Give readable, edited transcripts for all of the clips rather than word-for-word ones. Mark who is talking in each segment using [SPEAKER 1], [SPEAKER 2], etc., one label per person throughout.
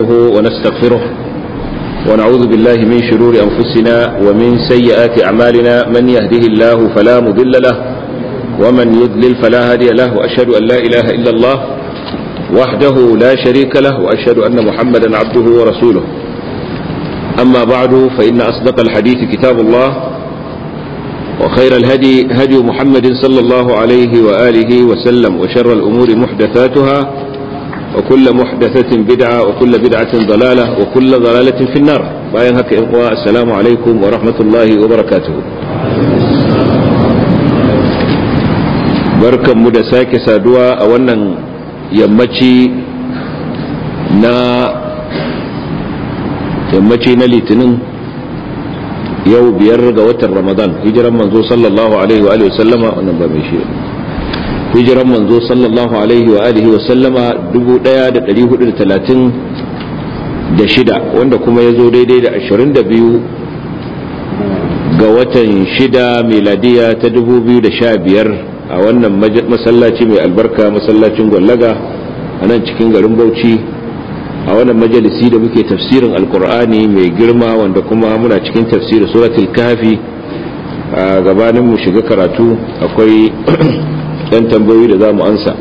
[SPEAKER 1] ونستغفره ونعوذ بالله من شرور أنفسنا ومن سيئات أعمالنا من يهده الله فلا مضل له ومن يضلل فلا هادي له وأشهد أن لا إله إلا الله وحده لا شريك له وأشهد أن محمدا عبده ورسوله. أما بعد فإن أصدق الحديث كتاب الله وخير الهدي هدي محمد صلى الله عليه وآله وسلم وشر الأمور محدثاتها وكل محدثة بدعة وكل بدعة ضلالة وكل ضلالة في النار. باين هكا إخوة السلام عليكم ورحمة الله وبركاته. بركة مدساك سادوا أولا يمتي na litinin yau biyar ga watan ramadan hijiran manzo sallallahu alaihi wa alihi wa sallama wannan ba mai shi hijiran manzo sallallahu alaihi wa alihi wa sallama 1436 wanda kuma ya zo daidai da 22 ga watan 6 miladiya ta 2015 a wannan masallaci mai albarka masallacin gwallaga a nan cikin garin Bauchi a wannan majalisi da muke tafsirin alkur'ani mai girma wanda kuma muna cikin tafsirin suratul kafi. A gabanin mu shiga karatu akwai ɗan tambayoyi da za mu ansa.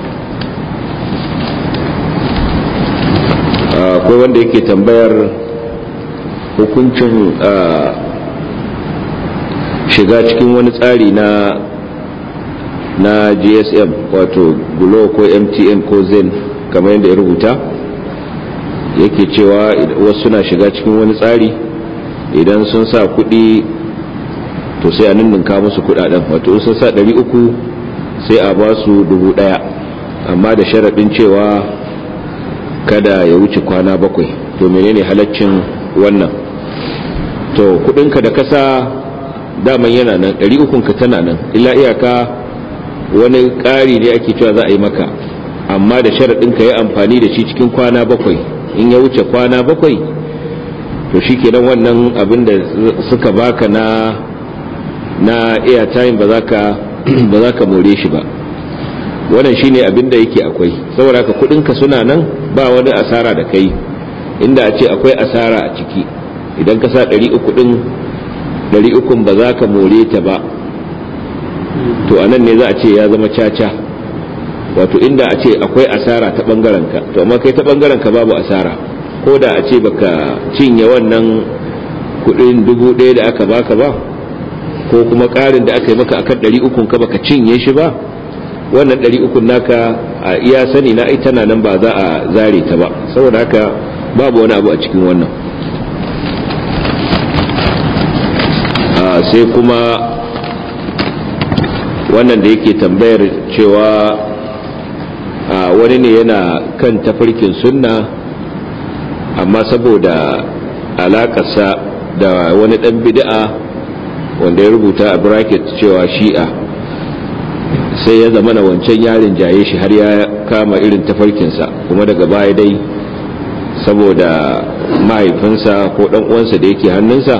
[SPEAKER 1] Akwai wanda yake tambayar hukuncin shiga cikin wani tsari na GSM wato Glo ko MTN ko Zen kamar yadda ya rubuta. Yake cewa wasu suna shiga cikin wani tsari idan sun sa kuɗi to sai a ninninka musu kuɗaɗen, wato sun sa 300 sai a ba su 1000, amma da sharaɗin cewa kada ya wuce kwana 7. to menene halaccin wannan? To kuɗinka da kasa daman yana nan, 300 ka tana nan, illa iyaka wani ƙari ne ake cewa za a yi maka, amma da sharaɗin ka yi amfani da shi cikin kwana 7. in ya wuce kwana 7 to shikenan wannan abin da suka baka na airtime ba za ka more shi ba. wannan shine abin da yake akwai, saboda ka kudinka suna nan, ba wani asara da kai. inda a ce akwai asara a ciki, idan ka sa 300 din 300 ba za ka more ta ba, to anan ne za a ce ya zama caca. wato inda a ce akwai asara ta bangarenka, to amma kai ta bangarenka babu asara. ko da a ce baka cinye wannan kudin 1000 da aka baka ba, ko kuma karin da aka yi maka akan 300 ka baka cinye shi ba, wannan 300 naka a iya sani na ita nan ba za a zare ta ba, saboda haka babu wani abu a cikin wannan. sai kuma wannan da yake tambayar cewa wani ne yana kan tafarkin sunna, amma saboda alakarsa da wani dan bid'a wanda ya rubuta a bracket cewa shi'a, sai ya zama na wancan yarin jaye shi har ya kama irin tafarkinsa. kuma daga baya dai saboda mahaifinsa ko dan uwansa da yake hannunsa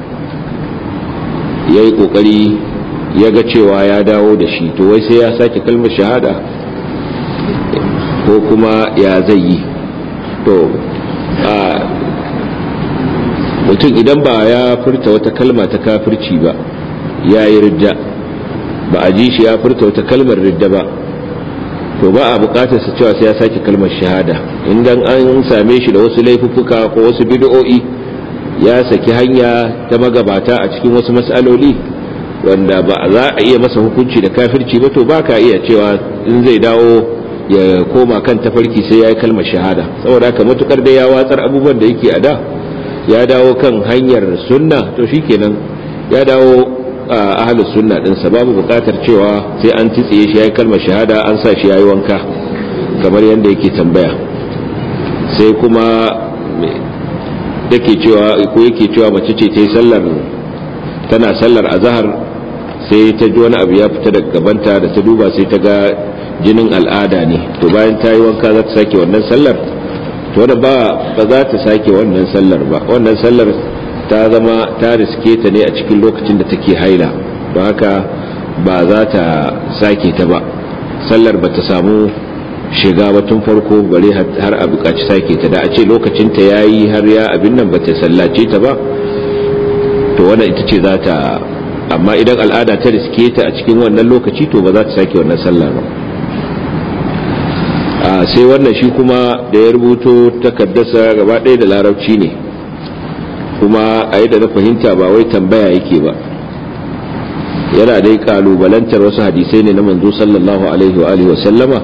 [SPEAKER 1] ya yi kokari ya ga cewa ya dawo da shi, to wai sai ya sake kalmar shahada ko kuma ya zai yi? to mutum idan ba ya furta wata kalma ta kafirci ba ya yi ridda, ba a ji shi ya furta wata kalmar ridda ba, to ba a bukatar su cewa sai ya sake kalmar shahada. idan an same shi da wasu laifuffuka ko wasu bid'o'i, ya saki hanya ta magabata a cikin wasu mas'aloli wanda ba za a iya masa hukunci da kafirci ba, to ba ka iya cewa in zai dawo ya koma kan tafarki sai ya yi kalmar shahada. saboda haka matukar da ya watsar abubuwan da yake a da, ya dawo kan hanyar sunna, to shikenan ya dawo ahlus sunna dinsa, babu bukatar cewa sai an tsitsiye shi ya yi kalmar shahada, an sa shi ya yi wanka kamar yadda yake tambaya. sai kuma yake cewa mace ce ta yi tana sallar azhar, sai ta ji wani abu ya fita daga gabanta, da ta duba sai ta ga jinin al'ada ne. to bayan ta yi wanka za ta sake wannan sallar? to wadda ba za ta sake wannan sallar ba. wannan sallar ta zama ta riske ta ne a cikin lokacin da take haila, don haka ba za ta sake ta ba. sallar ba ta samu shiga ba tun farko bare har a buƙaci sake ta. Da a ce lokacin ta yayi har ya abin nan bata sallace ta ba to wannan ita ce za ta, amma idan al'ada ta riske ta a cikin wannan lokaci to ba za ta sake wannan sallah ba. sai wannan shi kuma da ya rubuto takaddarsa gaba ɗaya da larabci ne, kuma a yadda na fahimta ba wai tambaya yake ba, yana dai kalubalantar wasu hadisai ne na manzo sallallahu alaihi wa alihi wa sallama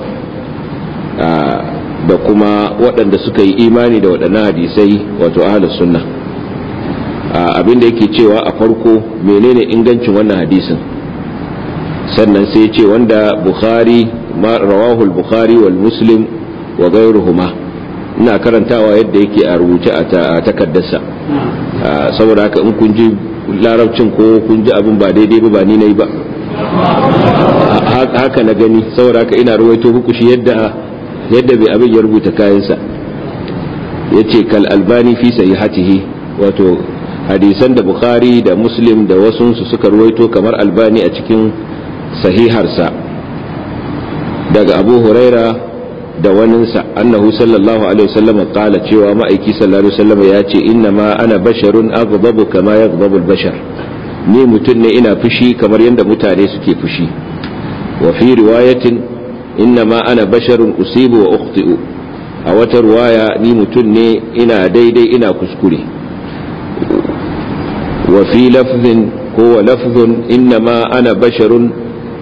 [SPEAKER 1] da kuma waɗanda suka yi imani da waɗannan hadisai, wato ahlus sunna. Abinda yake cewa a farko menene ingancin wannan hadisin, sannan sai ce wanda Bukhari ma rawahu al-Bukhari wal Muslim wa ghayruhuma. Ina karantawa yadda yake a rubuce a takaddarsa, saboda haka in kun ji larabcin ko kun ji abin ba daidai ba ni nayi ba, haka na gani, saboda haka ina ruwaito muku shi yadda bai abin ya rubuta kayansa. yace kal albani fi sahihatihi, wato hadisan da Bukhari da Muslim da wasunsu suka ruwaito kamar Albani a cikin sahiharsa daga Abu Huraira da waninsa annahu sallallahu alaihi wasallam qala, cewa ma'aiki sallallahu alaihi wasallam ya ce inna ma ana basharun aghdabu kama yaghdabu al-bashar, ni mutun ne ina fushi kamar yadda mutane suke fushi. Wa fi riwayatin inna ma ana basharun usibu wa ukhti'u, a wata riwaya ni mutun ne ina daidai ina kuskure. Wa fi lafzin ko lafzun inna ma ana basharun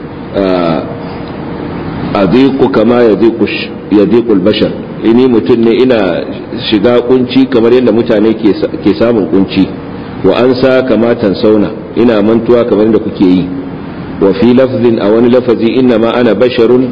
[SPEAKER 1] adiqu kama yadiqu al-bashar, ini mutun ne ina shiga kunci kamar yadda mutane ke samun kunci. Wa ansa kama tansawna, ina mantuwa kamar yadda kuke yi. Wa fi lafzin a wani lafazi inna ma ana basharun,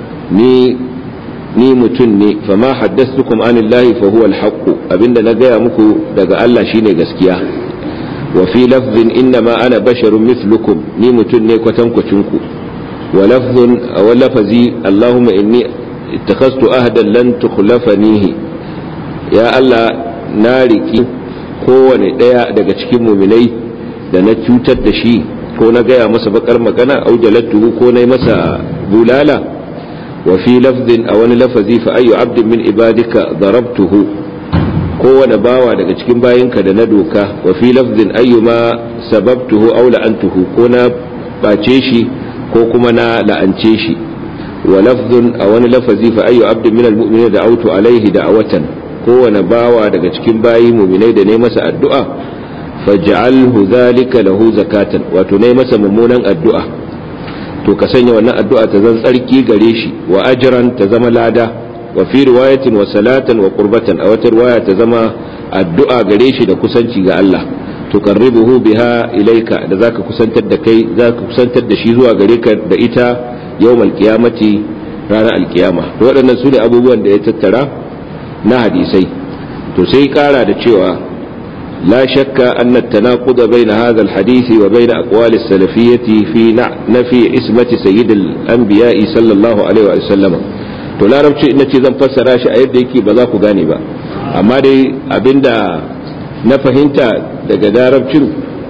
[SPEAKER 1] ni mutun ne, fama haddathtukum anillahi fa huwa al-haqq, abinda na gaya muku daga Allah shine gaskiya. Wa fi lafzin inna ma ana basharun mithlukum, ni mutun ne kwatankwacinku. wa lafzun aw lafazi Allahumma inni ittakhadtu ahdan lan tukhlafanihi, ya Allah na riki kowane daya daga cikin mu'minai da na cutar da shi ko na gaya masa bakar magana, au jalattuhu ko na masa bulala. Wa fi lafzin a wani lafazi fa ayyu abdin min ibadika darabtuhu, kowane bawa daga cikin bayinka da na doka. Wa fi lafzin ayyuma sababtuhu aw la'antuhu, ko na bace shi ko kuma na la'ance shi. Wa lafzun a wani lafazi fa ayyu abdin min almu'minina da'awtu alaihi da'awatan, kowane bawa daga cikin bayi mu'minai da ne masa addu'a faj'alhu dhalika lahu zakatan, wato ne masa mummunan addu'a to ka sanya wannan addu'a ta zan tsarki gare shi, wa ajran ta zama lada. Wa fi riwayatin wa salatan wa qurbatan, a wata riwaya ta zama addu'a gare shi da kusanci ga Allah, tuqarribuhu biha ilayka, da zaka kusantar da kai, zaka kusantar da shi zuwa gare ka da ita yawmal qiyamati, ranar alkiyama. To waɗannan su ne abubuwan da ya tattara na hadisai. To sai kara da cewa لا شك أن التناقض بين هذا الحديث وبين أقوال السلفية في نفي اسمة سيد الأنبياء صلى الله عليه وسلم. to larabci ina ce zan fassara shi a yadda yake ba za ku gane ba, amma dai abinda na fahimta daga larabcin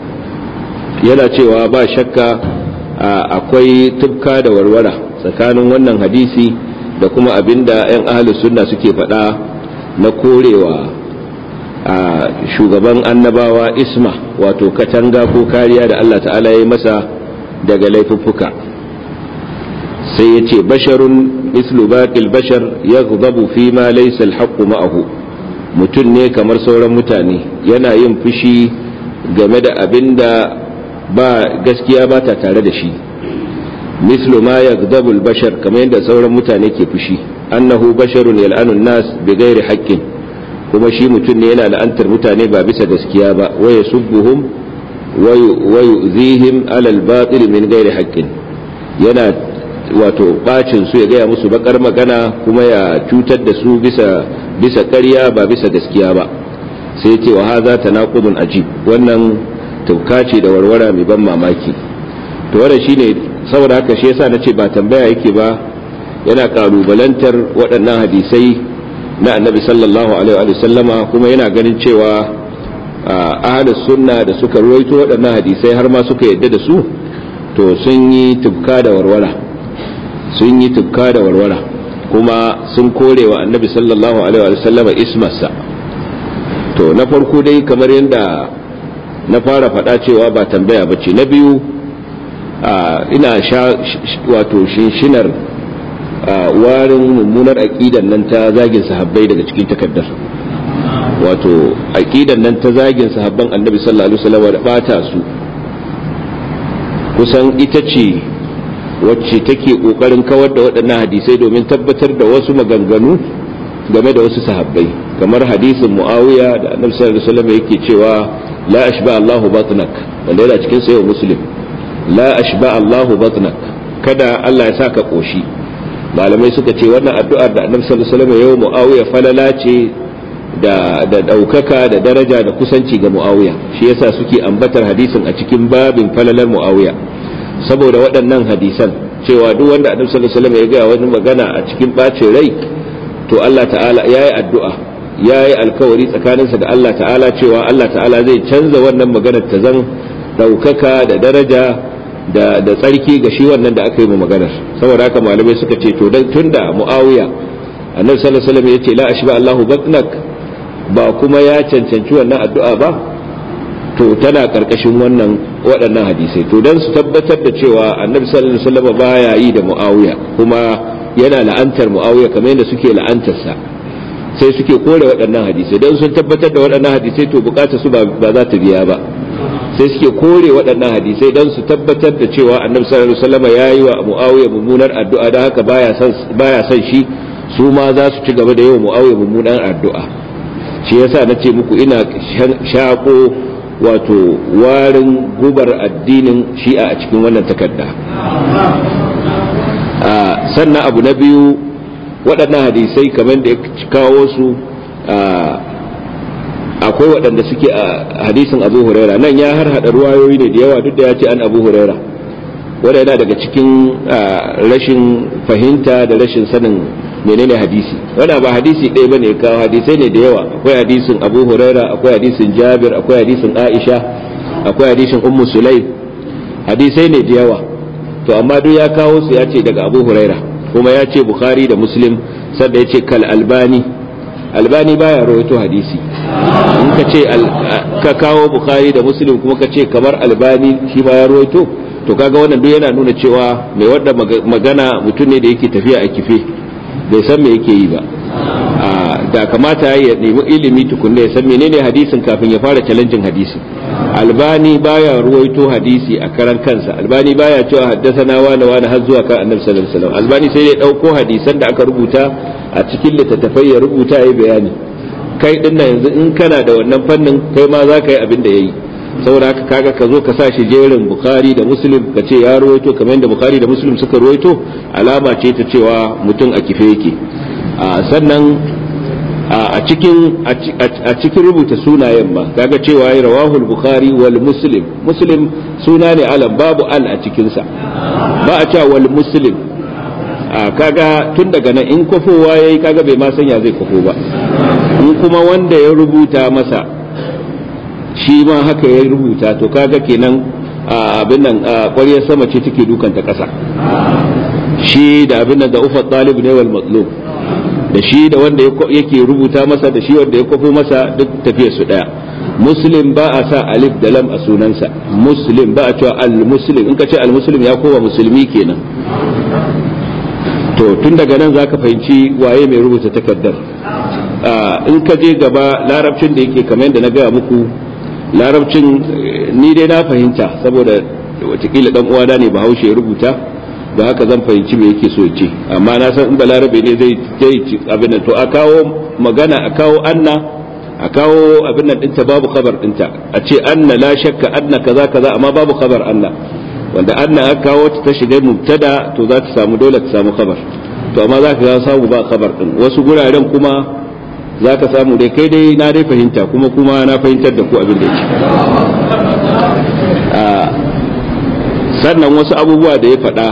[SPEAKER 1] yana cewa ba shakka akwai tufka da warwara tsakanin wannan hadisi da kuma abinda 'yan ahlus sunna suke faɗa na korewa a shugaban annabawa isma, wato katanga ko kariya da Allah ta'ala ya yi masa daga laifuffuka. Sai ya ce basharun mislu baqil bashar yaghdabu fi ma laysa al-haqqu ma'ahu, mutum ne kamar sauran mutane, yana yin fushi game da abinda ba gaskiya ba ta tare da shi. mislu ma yaghdabu al-bashar, kamar yadda sauran mutane ke fushi. annahu basharun yal'anu an-nas bighairi haqqin, kuma shi mutum ne yana la'antar mutane ba bisa gaskiya ba. wa yasubbuhum wa yu'zihim ala al-batil min ghairi haqqin, yana wato bacin su ya gaya musu bakar magana kuma ya cutar da su bisa ƙarya ba bisa gaskiya ba. sai ce wa hadha tanaqudun ajib, wannan tauka ce da warwara mai ban mamaki. to wannan shine, saboda haka shi yasa nace ba tambaya yake ba, yana kalubalantar waɗannan hadisai na annabi sallallahu alaihi wa sallama, kuma yana ganin cewa ahlus sunna da suka ruwaito waɗannan hadisai har ma suka yadda da su, to sun yi tubka da warwara kuma sun kore wa annabi sallallahu alaihi wa sallama ismarsa. To na farko dai kamar yadda na fara faɗa cewa ba tambaya bace. Na biyu ina wato shinshinar warin mummunar aqidan nan ta zagin sahabbai daga cikin takaddar, wato aqidan nan ta zagin sahabban annabi sallallahu alaihi wasallam da bata su, kusan ita ce wacce take kokarin kawar da waɗannan hadisai domin tabbatar da wasu maganganu game da wasu sahabbai, kamar hadisin Muawiya da annabi sallallahu alaihi wasallam yake cewa la ashba Allahu batnak, wanda yana cikin sahih Muslim, la ashba Allahu batnak, kada Allah ya saka koshi. Malamai suka ce wannan addu'ar da annabi sallallahu alaihi wasallam yau Muawiya falala ce da daukaka da daraja da kusanci ga Muawiya, shi yasa suke ambatar hadisin a cikin babin falalar Muawiya, saboda waɗannan hadisan cewa duk wanda annabi sallallahu alaihi wasallam ya ga wani magana a cikin bacin rai, to Allah ta'ala yayi addu'a, yayi alkawari tsakaninsa da Allah ta'ala cewa Allah ta'ala zai canza wannan maganar ta zan daukaka da daraja da tsarki ga shi wannan da aka yi mu maganar. Saboda haka malamai suka ce to dan tunda Muawiya annabi sallallahu alaihi wasallam yace la ashba Allahu batnak, ba kuma ya cancanci wannan addu'a ba, to tana karkashin waɗannan hadisai. To dan su tabbatar da cewa annabi sallallahu alaihi wasallam baya yi da Muawiya kuma yana la'antar Muawiya kamar yadda suke la'antarsa, sai suke kore waɗannan hadisai. Dan sun tabbatar da waɗannan hadisai to bukatar su ba za ta biya ba, sai suke kore waɗannan hadisai don su tabbatar da cewa annabi sallallahu alaihi wasallam yayi wa Muawiya mummunar addu'a, da haka baya son shi, su ma za su ci gaba da yi wa Muawiya mummunar addu'a. Shi yasa nace muku ina shako wato warin gubar addinin Shi'a a cikin wannan takarda. Sannan abu na biyu, waɗannan hadisai kamar da ya kawo su akwai waɗanda suke a hadisin Abu Huraira, nan ya harhaɗa ruwayoyi ne da yawa, duk da ya ce an Abu Huraira, wanda yana daga cikin rashin fahimta da rashin sanin menene hadisi. wanda ba hadisi ɗaya bane ya kawo, hadisai ne da yawa. Akwai hadisin Abu Huraira, akwai hadisin Jabir, akwai hadisin Aisha, akwai hadisin Ummu Sulaim, hadisai ne da yawa. To amma duk ya kawo su ya ce daga Abu Huraira, kuma ya ce Bukhari da Muslim, sanda ya ce kal Albani baya rawaito hadisi. In ka ce ka kawo Bukhari da Muslim kuma ka ce kamar Albani shi ba ya rawaito, to kaga wannan duk yana nuna cewa mai wanda magana mutum ne da yake tafiya a kife, bai san me yake yi ba. Da kamata ya nemi ilimi tukunna ya san menene hadisin kafin ya fara challenging hadisi. Albani baya ruwaito hadisi a karan kansa, Albani baya cewa haddathana wani har zuwa kan Annabi sallallahu alaihi wasallam. Albani sai ya dauko hadisan da aka rubuta a cikin littattafai ya rubuta yayi bayani. Kai din nan yanzu in kana da wannan fannin kai ma za ka yi abin da yayi. Saboda haka kaga ka zo ka sa shi jerin Bukhari da Muslim ka ce ya ruwaito kamar yadda Bukhari da Muslim suka ruwaito, alama ce ta cewa mutum a kife yake. Sannan a cikin rubuta sunayen ba kaga cewa ya rawahul Bukhari wal Muslim suna ne alam, babu al a cikinsa, ba a cewa wal Muslim. Kaga tun daga nan in kwafowa yayi kaga bai ma sanya zai kwafo ba, in kuma wanda ya rubuta masa shi ma haka ya rubuta, to kaga kenan abin nan ƙwaryar sama ce take dukanta ƙasa. Shi da abin nan da ufa talib ne wal matlub, da shi da wanda yake rubuta masa da shi wanda ya kwafo masa duk tafiyar su daya. Muslim ba a sa alif da lam a sunansa, Muslim ba a cewa al-Muslim, in ka ce al-Muslim ya kowa musulmi kenan. To tun daga nan zaka fahimci waye mai rubuta takardar. In ka je gaba larabcin da yake kamar yadda na gaya muku, larabcin ni dai na fahimta saboda watakila dan uwana ne Bahaushe ya rubuta, da haka zan fahimci me yake so ce, amma na san in balarabe ne zai ci abin nan. To a kawo magana, a kawo anna, a kawo abin nan dinta babu khabar dinta, a ce anna la shakka anna kaza kaza, amma babu khabar anna, wanda anna aka kawo ta shiga mubtada to za ta samu dole ta samu khabar, to amma za ka samu ba khabar din. Wasu guraren kuma za ka samu dai kai dai na dai fahimta, kuma na fahimtar da ku abin da yake. Sannan wasu abubuwa da ya faɗa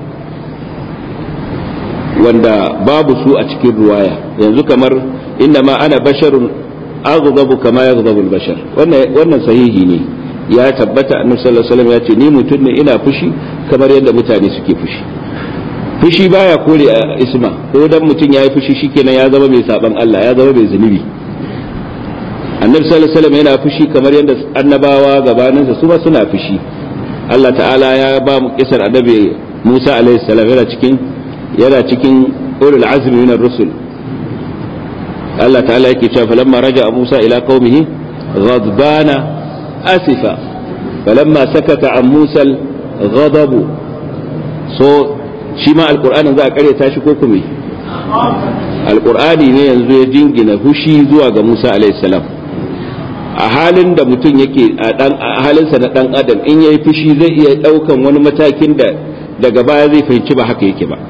[SPEAKER 1] wanda babu su a cikin ruwaya, yanzu kamar inna ma ana basharun aghdabu kama yaghdabu al-bashar, wannan sahihi ne, ya tabbata annabi sallallahu alaihi wasallam ya ce ni mutum ne ina fushi kamar yadda mutane suke fushi. fushi baya kore isma, ko dan mutum yayi fushi shikenan ya zama mai saban Allah, ya zama mai zunubi. annabi sallallahu alaihi wasallam yana fushi kamar yadda annabawa gabaninsa su ba suna fushi. Allah ta'ala ya ba mu kisar annabi Musa alaihi salam yana cikin ulul azmi minar rusul. Allah ta'ala yake cewa falamma raja'a Musa ila qaumihi ghadbana asifa falamma sakata an Musa al-ghadab. So shi ma alqur'anin za a karyata shi ko kuma alqur'ani ne yanzu ya jingina fushi zuwa ga Musa alaihi salam. a halin da mutum yake a halinsa na dan adam, in yayi fushi zai iya daukan wani matakin da daga baya zai fahimci ba haka yake ba,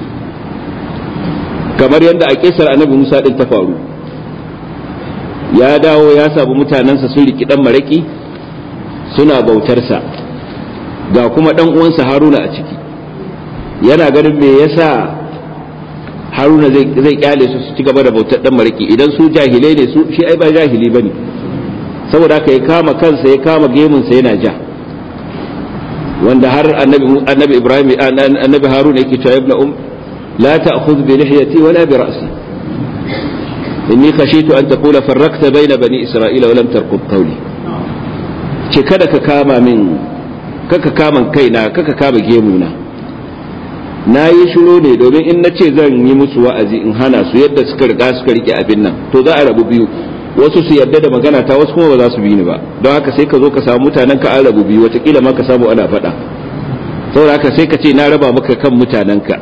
[SPEAKER 1] kamar yadda a kisar annabi Musa din ta faru. ya dawo ya samu mutanensa sun riki dan maraki suna bautarsa, ga kuma dan uwansa Haruna a ciki. yana ganin me yasa Haruna zai kyale su ci gaba da bautar dan maraki, idan su jahilai ne, su shi ai ba jahili bane. saboda haka ya kama kansa, ya kama gemunsa yana ja, wanda har annabi Ibrahim annabi Haruna yake cewa ibn la ta'khudh bi lihyati wala bi ra'si inni khashitu an taqula farraqta bayna bani isra'ila wa lam tarqub qawli. ce kada ka kama min, kaka kama kaina, kaka kama gemuna. na yi shiru ne domin in na ce zan yi musu wa'azi in hana su yadda suka rike abin nan, to za a rabu biyu, wasu su yarda da magana ta, wasu kuma ba za su bi ni ba. don haka sai ka zo ka samu mutanen ka an rabu biyu, watakila ma ka samu ana faɗa. saboda haka sai ka ce na raba maka kan mutanen ka.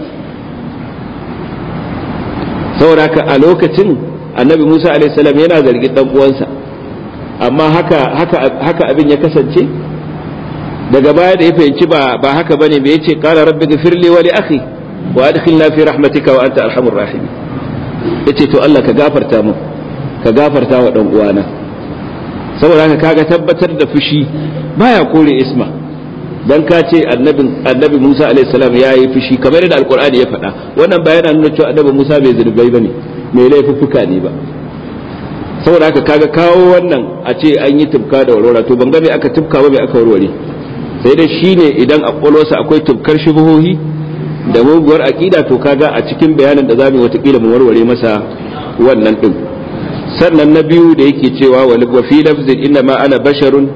[SPEAKER 1] saboda haka a lokacin annabi Musa alaihi salam yana zargin dan uwansa, amma haka abin ya kasance. daga baya da ya fahimci ba haka bane, me yace qala rabbi ghfirli wa li akhi wa adkhilna fi rahmatika wa anta arhamur rahimin. yace to Allah ka gafarta mu, ka gafarta wa dan uwana. saboda haka kaga tabbatar da fushi baya kore isma. dan ka ce annabi Musa alaihi salam yayi fushi kamar yadda alqur'ani ya faɗa, wannan ba yana nuna cewa annabi Musa bai zunubai bane, mai laifuffuka ne ba. saboda haka kaga kawo wannan a ce an yi tubka da warwara, to ban ga me aka tubka ba me aka warware. sai dai shine idan a kwalwarsa akwai tubkar shubuhohi da muguwar aqida, to kaga a cikin bayanin da zamu watakila mu warware masa wannan din. sannan na biyu da yake cewa wa fi lafzin inna ma ana basharun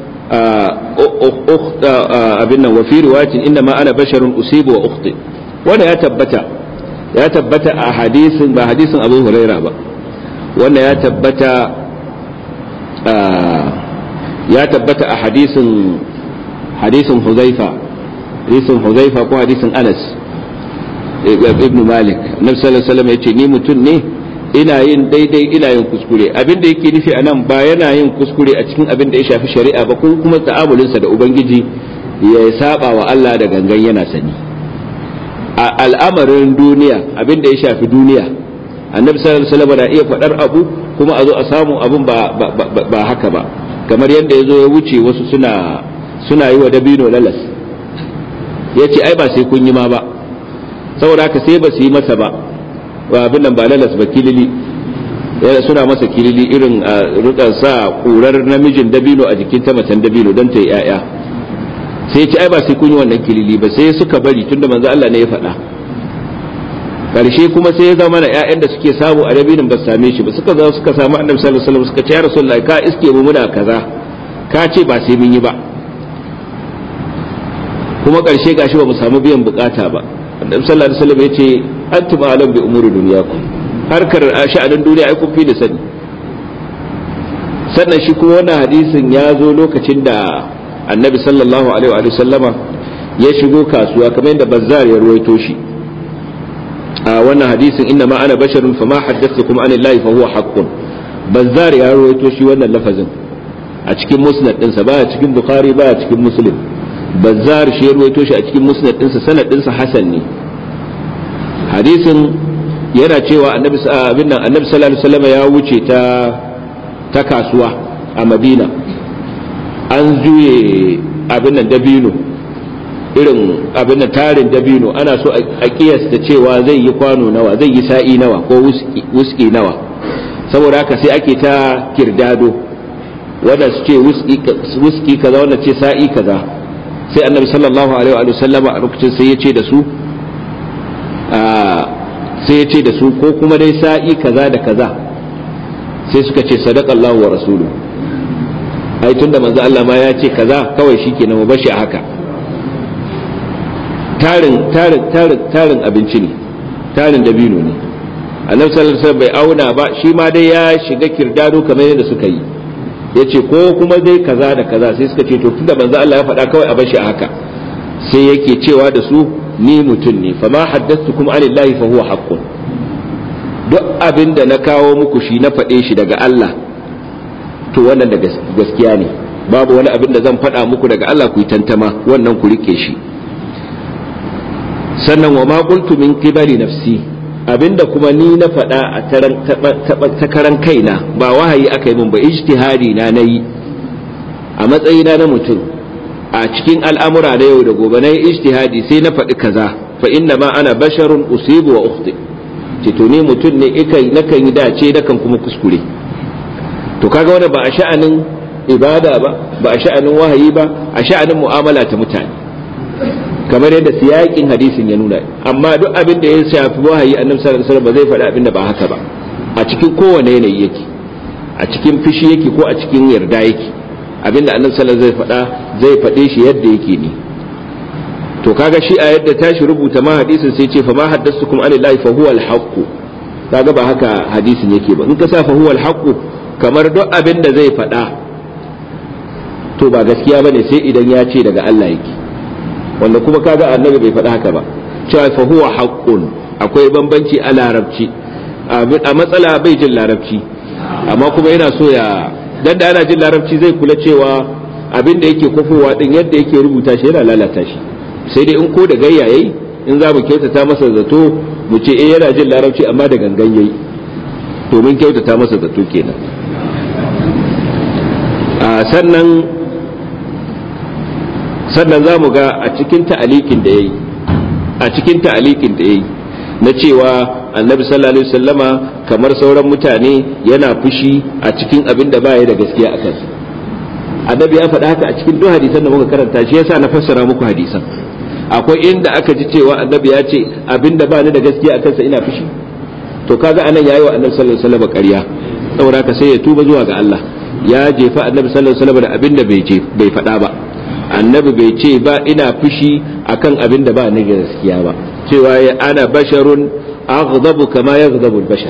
[SPEAKER 1] abin nan, wa fi riwayatin inna ma ana basharun usibu wa ukhti. wannan ya tabbata a hadisin, ba hadisin Abu Huraira ba, wannan ya tabbata a hadisin Huzaifa ko hadisin Anas ibn Malik. Annabi sallallahu alaihi wasallam yace ni mutum ne, ina yin daidai ina yin kuskure. abin da yake nufi anan ba yana yin kuskure a cikin abin da ya shafi shari'a ba, ko kuma ta'amulinsa da ubangiji ya saba wa Allah da gangan yana sani. a al'amarin duniya, abin da ya shafi duniya, annabi sallallahu alaihi wasallam na iya faɗar abu kuma a zo a samu abun ba haka ba. kamar yadda ya zo ya wuce wasu suna yi wa dabino lalas, ya ce ai ba sai kun yi ma ba, saboda haka sai ba su yi masa ba abin nan ba lalas ba, kilili. suna masa kilili irin rukan sa kurar namijin dabino a jikin ta macen dabino don ta yi 'ya'ya. sai ya ce ai ba sai kun yi wannan kilili ba, sai suka bari tunda manzo Allah ne ya faɗa. karshe kuma sai ya zama na 'ya'yan da suke samu a dabinin ba su same shi ba, suka samu annabi sallallahu alaihi wasallam suka ce ya rasulullahi ka iske mu muna kaza, ka ce ba sai mun yi ba, kuma karshe gashi ba mu samu biyan bukata ba. annabi sallallahu alaihi wasallam ya ce antum a'lam bi umuri dunyakum, harkar sha'anin duniya ai kun fi da sani. sannan shi kuma wannan hadisin ya zo lokacin da annabi sallallahu alaihi wa sallama ya shigo kasuwa, kamar yadda Bazzar ya ruwaito shi a wannan hadisin, inna ma ana basharun fama haddathukum anillahi fa huwa haqqun. Bazzar ya ruwaito shi wannan lafazin a cikin musnad ɗinsa, baya cikin Bukhari baya cikin Muslim. Bazzar shi ya ruwaito shi a cikin musnad ɗinsa, sanad ɗinsa hasan ne. hadisin yana cewa annabi sallallahu alaihi wasallam ya wuce ta kasuwa a Madina, an juye abin nan dabino, irin abin nan tarin dabino, ana so a kiyasta cewa zai yi kwano nawa, zai yi sa'i nawa ko wuski nawa. saboda haka sai ake ta kirdado, wanda su ce wuski kaza, wanda ce sa'i kaza. sai annabi sallallahu alaihi wa sallama a lokacin sai ya ce da su sai ya ce da su ko kuma dai sa'i kaza da kaza, sai suka ce sadaqallahu wa rasuluhu, ai tunda manzo Allah ma ya ce kaza kawai shikenan mu bashi a haka. tarin abinci ne, tarin dabino ne. Annabi sallallahu alaihi wasallam bai auna ba, shi ma dai ya shiga kirdado kamar yadda suka yi, yace ko kuma dai kaza da kaza, sai suka ce to tunda manzo Allah ya faɗa kawai a bashi a haka. Sai yake cewa da su ni mutum ne, fa ma haddathtukum anillahi fa huwa haqqun, duk abin da na kawo muku shi na faɗe shi daga Allah to wannan da gaskiya ne, babu wani abin da zan faɗa muku daga Allah ku yi tantama, wannan ku rike shi. Sannan wa ma qultu min qibali nafsi, abinda kuma ni na faɗa a ta karan kaina, ba wahayi aka yi min ba, ijtihadi na nayi a matsayina na mutum a cikin al'amura da yau da gobe, na yi ijtihadi sai na faɗi kaza, fa inna ma ana basharun usibu wa ukhti, ce to ni mutum ne nakan yi dace nakan kuma kuskure. To kaga wannan ba a sha'anin ibada ba a sha'anin wahayi ba, a sha'anin mu'amala ta mutane, kamar yadda siyakin hadisin ya nuna. Amma duk abin da ya shafi wahayi, annabi sallallahu alaihi wasallam ba zai faɗi abin da ba haka ba, a cikin kowane yanayi yake, a cikin fushi yake ko a cikin yarda yake, abin da annabi sallallahu alaihi wasallam zai faɗe shi yadda yake ne. To kaga shi a yadda tashi rubuta ma hadisin sai ce fa ma haddathukum anillahi fa huwa al-haqq, kaga ba haka hadisin yake ba. In ka sa fa huwa al-haqq, kamar duk abin da zai faɗa to ba gaskiya bane sai idan ya ce daga Allah yake, wanda kuma kaga annabi bai faɗa haka ba, cewa fa huwa haqqun. Akwai bambanci a larabci, a matsala bai jin larabci, amma kuma yana so ya dan da ana jin larabci zai kula cewa abin da yake kofowa din yadda yake rubuta shi yana lalata shi. Sai dai in ko da gayya yayi, in za mu kyautata masa zato mu ce yana jin larabci amma da gangan yayi, to mun kyautata masa zato kenan. sannan za mu ga a cikin ta'alikin da yayi na cewa annabi sallallahu alaihi wasallama kamar sauran mutane yana fushi a cikin abin da baya da gaskiya a kansa. Annabi ya faɗa haka a cikin duk hadisan da muka karanta, shi yasa na fassara muku hadisan. Akwai inda aka ji cewa annabi ya ce abin da ba ni da gaskiya a kansa ina fushi, to kaga anan yayi wa annabi sallallahu alaihi wasallam ƙarya, saboda haka sai ya tuba zuwa ga Allah. Ya jefa annabi sallallahu alaihi wasallam da abin da bai faɗa ba. Annabi bai ce ba ina fushi akan abin da ba ni da gaskiya ba, cewa ya ana basharun aghdabu kama yaghdabu al-bashar,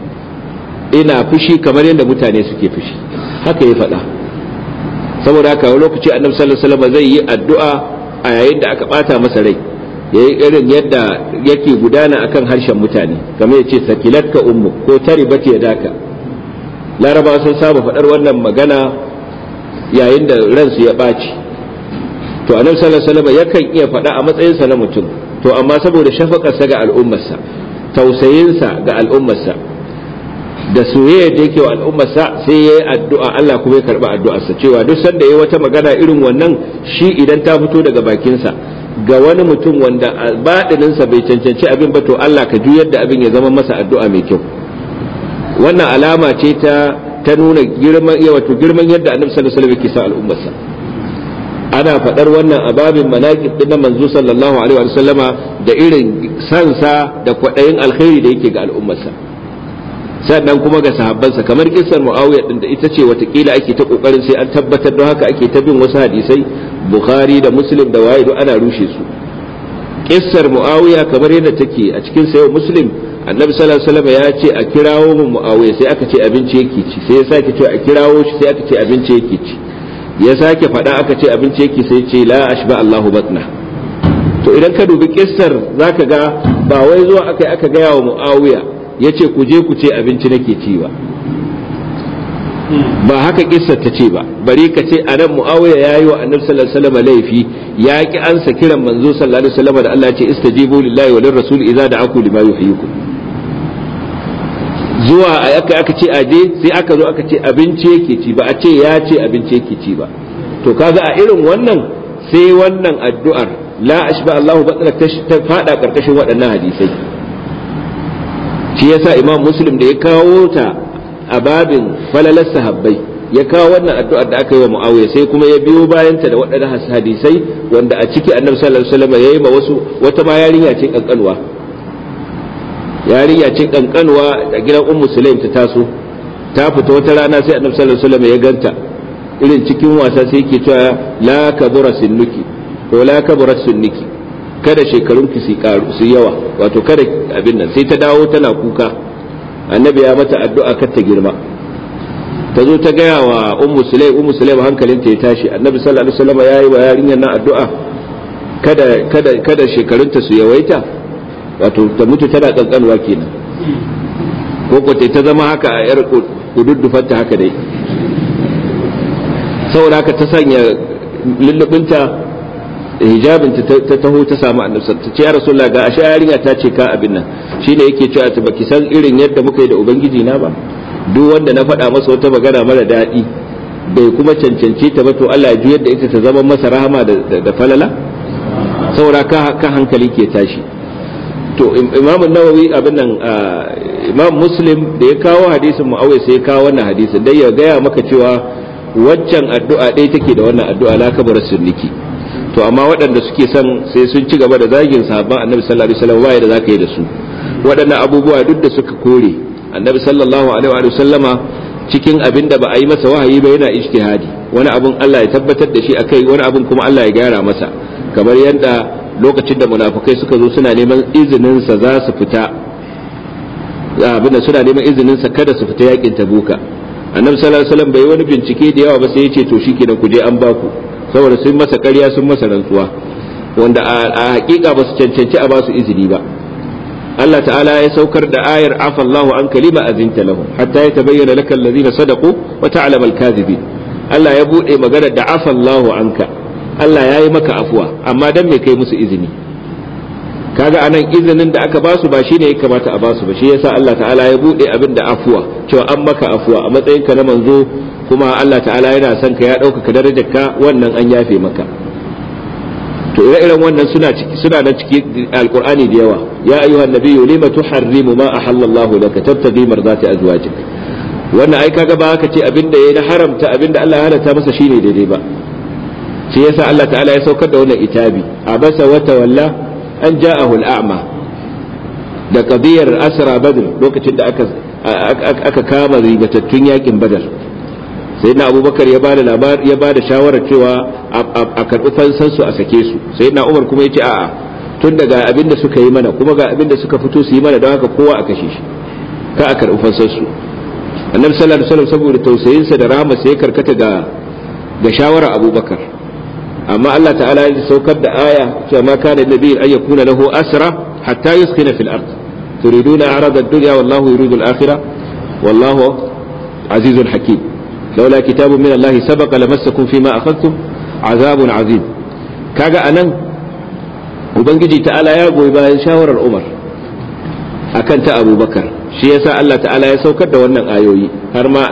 [SPEAKER 1] ina fushi kamar yadda mutane suke fushi, haka ya faɗa. Saboda haka wani lokaci annabi sallallahu alaihi wasallam zai yi addu'a a yayin da aka bata masa rai, yayi irin yadda yake gudana akan harshen mutane, kamar yace sakilatka ummu ko taribat yadaka. Laraba sun saba faɗar wannan magana yayin da ransu ya ɓaci. To annabi sallallahu alaihi wasallam yakan iya faɗa a matsayinsa na mutum, to amma saboda shafakarsa ga al'ummarsa, tausayinsa ga al'ummarsa da soyayya da yake wa al'ummarsa, sai yayi addu'a Allah kuma ya karba addu'arsa, cewa duk sanda yayi wata magana irin wannan, shi idan ta fito daga bakinsa ga wani mutum wanda baɗininsa bai cancanci abin ba, to Allah ka juyar da abin ya zama masa addu'a mai kyau. Wannan alama ce ta nuna girman yadda annabi sallallahu alaihi wasallam yake sa al'ummarsa. Ana faɗar wannan a babin manaqib din manzo sallallahu alaihi wasallama, da irin sansa da kwaɗayin alkhairi da yake ga al'ummarsa, sannan kuma ga sahabbansa, kamar kissar Muawiya din da ita ce watakila ake ta kokarin sai an tabbatar, don haka ake ta bin wasu hadisai Bukhari da Muslim da waye ana rushe su. Kissar Muawiya kamar yadda take a cikin sayo Muslim, annabi sallallahu alaihi wasallam ya ce a kirawo mu Muawiya, sai aka ce abinci yake ci, sai ya sake cewa a kirawo shi, sai aka ce abinci yake ci, ya sake faɗa aka ce abinci yake, sai ce la ashba Allahu batna. To idan ka dubi kissar zaka ga ba wai zuwa aka gaya wa Muawiya yace ku je ku ce abinci nake ci ba haka kissar ta ce ba, bari ka ce anan Muawiya yayi wa annabi sallallahu alaihi wasallam laifi, ya ki ansa kiran manzo sallallahu alaihi wasallam da Allah ya ce istajibu lillahi wa lirrasul idza da'akum lima yuhyikum. Zuwa aka ce aje, sai aka zo aka ce abinci yake ci, ba a ce ya ce abinci yake ci ba. To kaga a irin wannan sai wannan addu'ar la ashba Allahu batna ta fada karkashin waɗannan hadisai. Shi yasa Imam Muslim da ya kawo ta a babin falalar sahabbai, ya kawo wannan addu'ar da aka yi wa Muawiya, sai kuma ya biyo bayanta da waɗannan hadisai wanda a ciki Annabi sallallahu alaihi wasallam yayi ma wata ma yarinya ce kankanwa yarinya ce kankanwa a gidan ummu sulaim ta taso, ta fita wata rana sai annabi sallallahu alaihi wasallam ya ganta irin cikin wasa sai yake cewa la kabura sinnuki ko la kabura sunniki, kada shekarunki su yawa, wato kada abin nan. Sai ta dawo tana kuka, annabi ya mata addu'a kar ta girma. Ta zo ta gaya wa ummu sulaim hankalinta ya tashi, annabi sallallahu alaihi wasallam ya yi wa yarinyar nan addu'a kada shekarunta su yawaita, wato ta mutu tana kankanwa kenan, ko ko ta zama haka a yar kududdufanta haka dai. saboda haka ta sanya lullubinta hijabinta ta taho ta samu annabi ta ce ya rasulullah ga ashe yarinya ta ce ka abin nan, shine yake cewa ta baki san irin yadda muka yi da ubangiji na ba, duk wanda na faɗa masa wata magana mara daɗi bai kuma cancance ta ba to Allah ya juyar da ita ta zama masa rahama da falala. saboda ka hankali ke tashi. to imam nawawi abin nan imam muslim da ya kawo hadisin muawiya sai ya kawo wannan hadisin dai ya gaya maka cewa waccan addu'a ɗaya take da wannan addu'a la kabara sunniki. to amma waɗanda suke son sai sun ci gaba da zagin sahabban annabi sallallahu alaihi wasallam waye da zaka yi da su, waɗannan abubuwa duk da suka kore annabi sallallahu alaihi wa sallama cikin abin da ba a yi masa wahayi ba yana ijtihadi, wani abun Allah ya tabbatar da shi akai, wani abun kuma Allah ya gyara masa, kamar yadda lokacin da munafukai suka zo suna neman izinin sa za su fita abin da suna neman izinin sa kada su fita yakin tabuka, annabi sallallahu alaihi wasallam bai wani bincike da yawa ba sai ya ce to shikenan ku je an baku, saboda sun masa ƙarya sun masa rantsuwa wanda a hakika ba su cancanci a ba su izini ba. Allah ta'ala ya saukar da ayar afa Allahu an kalima azinta lahum hatta yatabayyana laka allazina sadaqu wa ta'lam al-kadhibin. Allah ya bude magana da afa Allahu anka, Allah ya yi maka afuwa amma dan me kai musu izini. kaga anan izinin da aka basu ba shine ya kamata a basu ba, shi yasa Allah ta'ala ya bude abin da afuwa, cewa an maka afuwa a matsayinka na manzo, kuma Allah ta'ala yana son ka ya ɗaukaka darajarka, wannan an yafe maka. to ire-iren wannan suna nan cikin alqur'ani da yawa. ya ayyuhan nabiyyu lima tuharrimu ma ahallallahu laka tabtaghi marzati azwajik. wannan ai kaga ba ka ce abinda yayi na haramta abinda Allah ya halatta masa shine daidai ba, shi yasa Allah ta'ala ya saukar da wannan itabi abasa wa tawalla an ja'ahu al-a'ma da qadiyar asra badr, lokacin da aka kama ribatattun yakin badar. sayyidina abubakar ya bada shawarar cewa a karbi fansan su a sake su, sayyidina umar kuma yace a'a tun daga abin da suka yi mana kuma ga abin da suka fito su yi mana don haka kowa a kashe shi, ka a karbi fansan su. annabi sallallahu alaihi wasallam saboda tausayin sa da rahama sai ya karkata ga shawarar abubakar, amma Allah ta'ala ya saukar da aya cewa ma kana nabi an yakuna lahu asra hatta yuskina fil ard turiduna arada ad-dunya wallahu yuridu al-akhirah wallahu azizun hakim laula kitabun min Allah sabaqa lamassakum fima akhadhtum azabun azim. kaga anan ubangiji ta'ala ya goyi bayan shawarar Umar akan ta Abubakar, shi yasa Allah ta'ala ya saukar da wannan ayoyi, har ma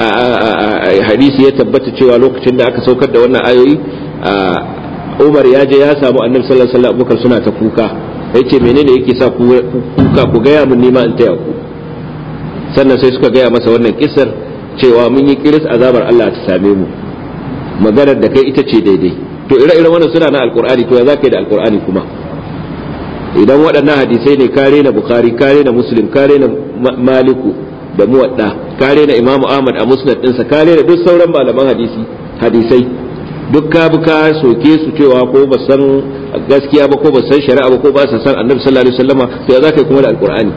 [SPEAKER 1] hadisi ya tabbata cewa lokacin da aka saukar da wannan ayoyi Umar ya je ya samu Annabi sallallahu alaihi wasallam Abubakar suna ta kuka, yace menene yake sa kuka, ku gaya mun nima in taya ku. sannan sai suka gaya masa wannan kissar cewa mun yi kiris azabar Allah ta same mu, maganar da kai ita ce daidai. to ire-iren wannan suna na alkur'ani, to ya za ka yi da alkur'ani kuma idan waɗannan hadisai ne kare na bukhari, kare na muslim, kare na maliku da muwadda, kare na imamu ahmad a musnad ɗinsa, kare na duk sauran malaman hadisai duk ka bi ka soke su cewa ko ba san gaskiya ba ko ba san shari'a ba ko ba sa san annabi sallallahu alaihi wasallama, to ya za ka yi kuma da alkur'ani?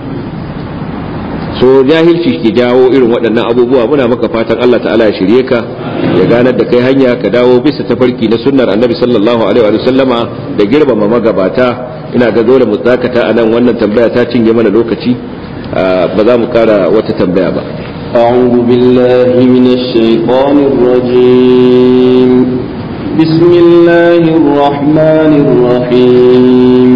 [SPEAKER 1] so jahilci ke jawo irin waɗannan abubuwa. muna maka fatan Allah ta'ala ya shirye ka, ya ganar da kai hanya ka dawo bisa tafarki na sunnar annabi sallallahu alaihi wa sallama da girmama magabata. ina ga dole mu tsakata a nan, wannan tambaya ta cinye mana lokaci, ba za mu kara wata tambaya ba.
[SPEAKER 2] أعوذ بالله من الشيطان الرجيم بسم الله الرحمن الرحيم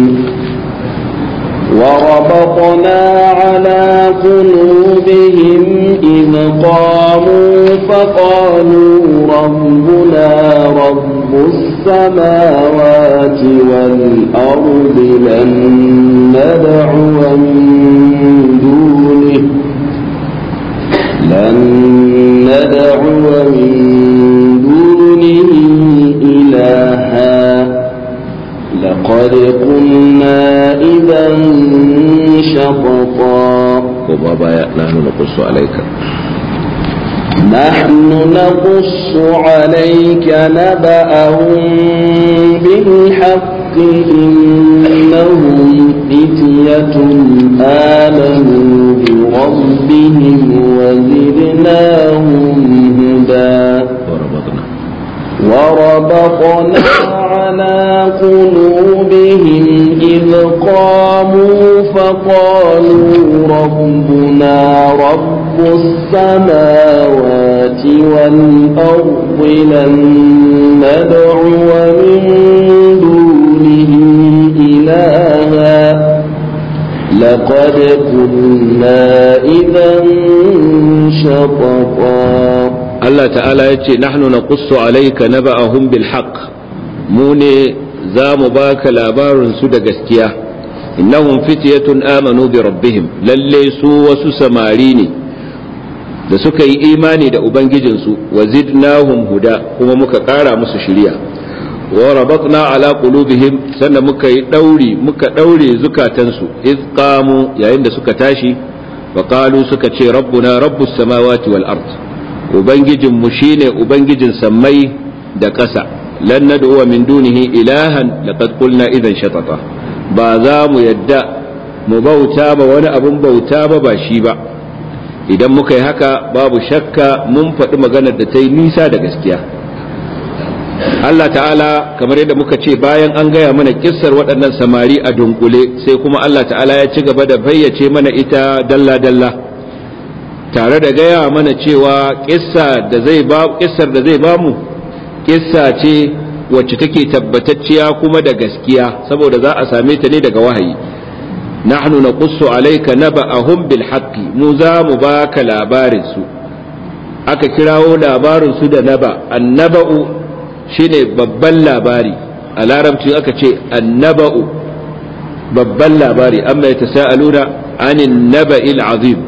[SPEAKER 2] وربطنا على قلوبهم إذ قاموا فقالوا ربنا رب السماوات والأرض لن ندعو من دونه إلها لقد قلنا إذا شططا
[SPEAKER 1] وما بايا نحن نقص عليك
[SPEAKER 2] نحن نقص عليك نبأهم بالحق إنهم فتية آمنوا بربهم وزدناهم هدى وربطنا على قلوبهم إذ قاموا فقالوا ربنا رب السماوات والأرض لن ندعو من دونه إلها لقد كنا إذا شططا
[SPEAKER 1] Allah ta'ala ya ce nahnu naqussu alayka naba'ahum bil haqq mu ne za mu baka labarin su da gaskiya innahum fityatun amanu bi rabbihim lalle su wasu samari ne da suka yi imani da ubangijinsu wa zidnahum huda kuma muka kara musu shiriya wa rabatna ala qulubihim sannan muka daure zukatansu iz qamu yayin da suka tashi wa qalu suka ce rabbuna rabbus samawati wal ard ubangijinmu shine ubangijin sammai da ƙasa lan nad'u min dunihi ilahan laqad qulna idan shatata ba za mu yadda mu bauta ba wani abun bauta ba shi ba idan muka yi haka babu shakka mun faɗi maganar da ta yi nisa da gaskiya Allah ta'ala kamar yadda muka ce bayan an gaya mana kissar waɗannan samari a dunkule sai kuma Allah ta'ala ya ci gaba da bayyace mana ita dalla-dalla tare da gaya mana cewa kissar da zai ba mu kissa ce wacce take tabbatacciya kuma da gaskiya saboda za a same ta ne daga wahayi nahnu naqussu alayka naba'ahum bil haqqi mu za mu baka labarin su aka kirawo labarin su da naba annaba'u shine babban labari a larabci aka ce annaba'u babban labari amma yatasaaluna anin naba'il azim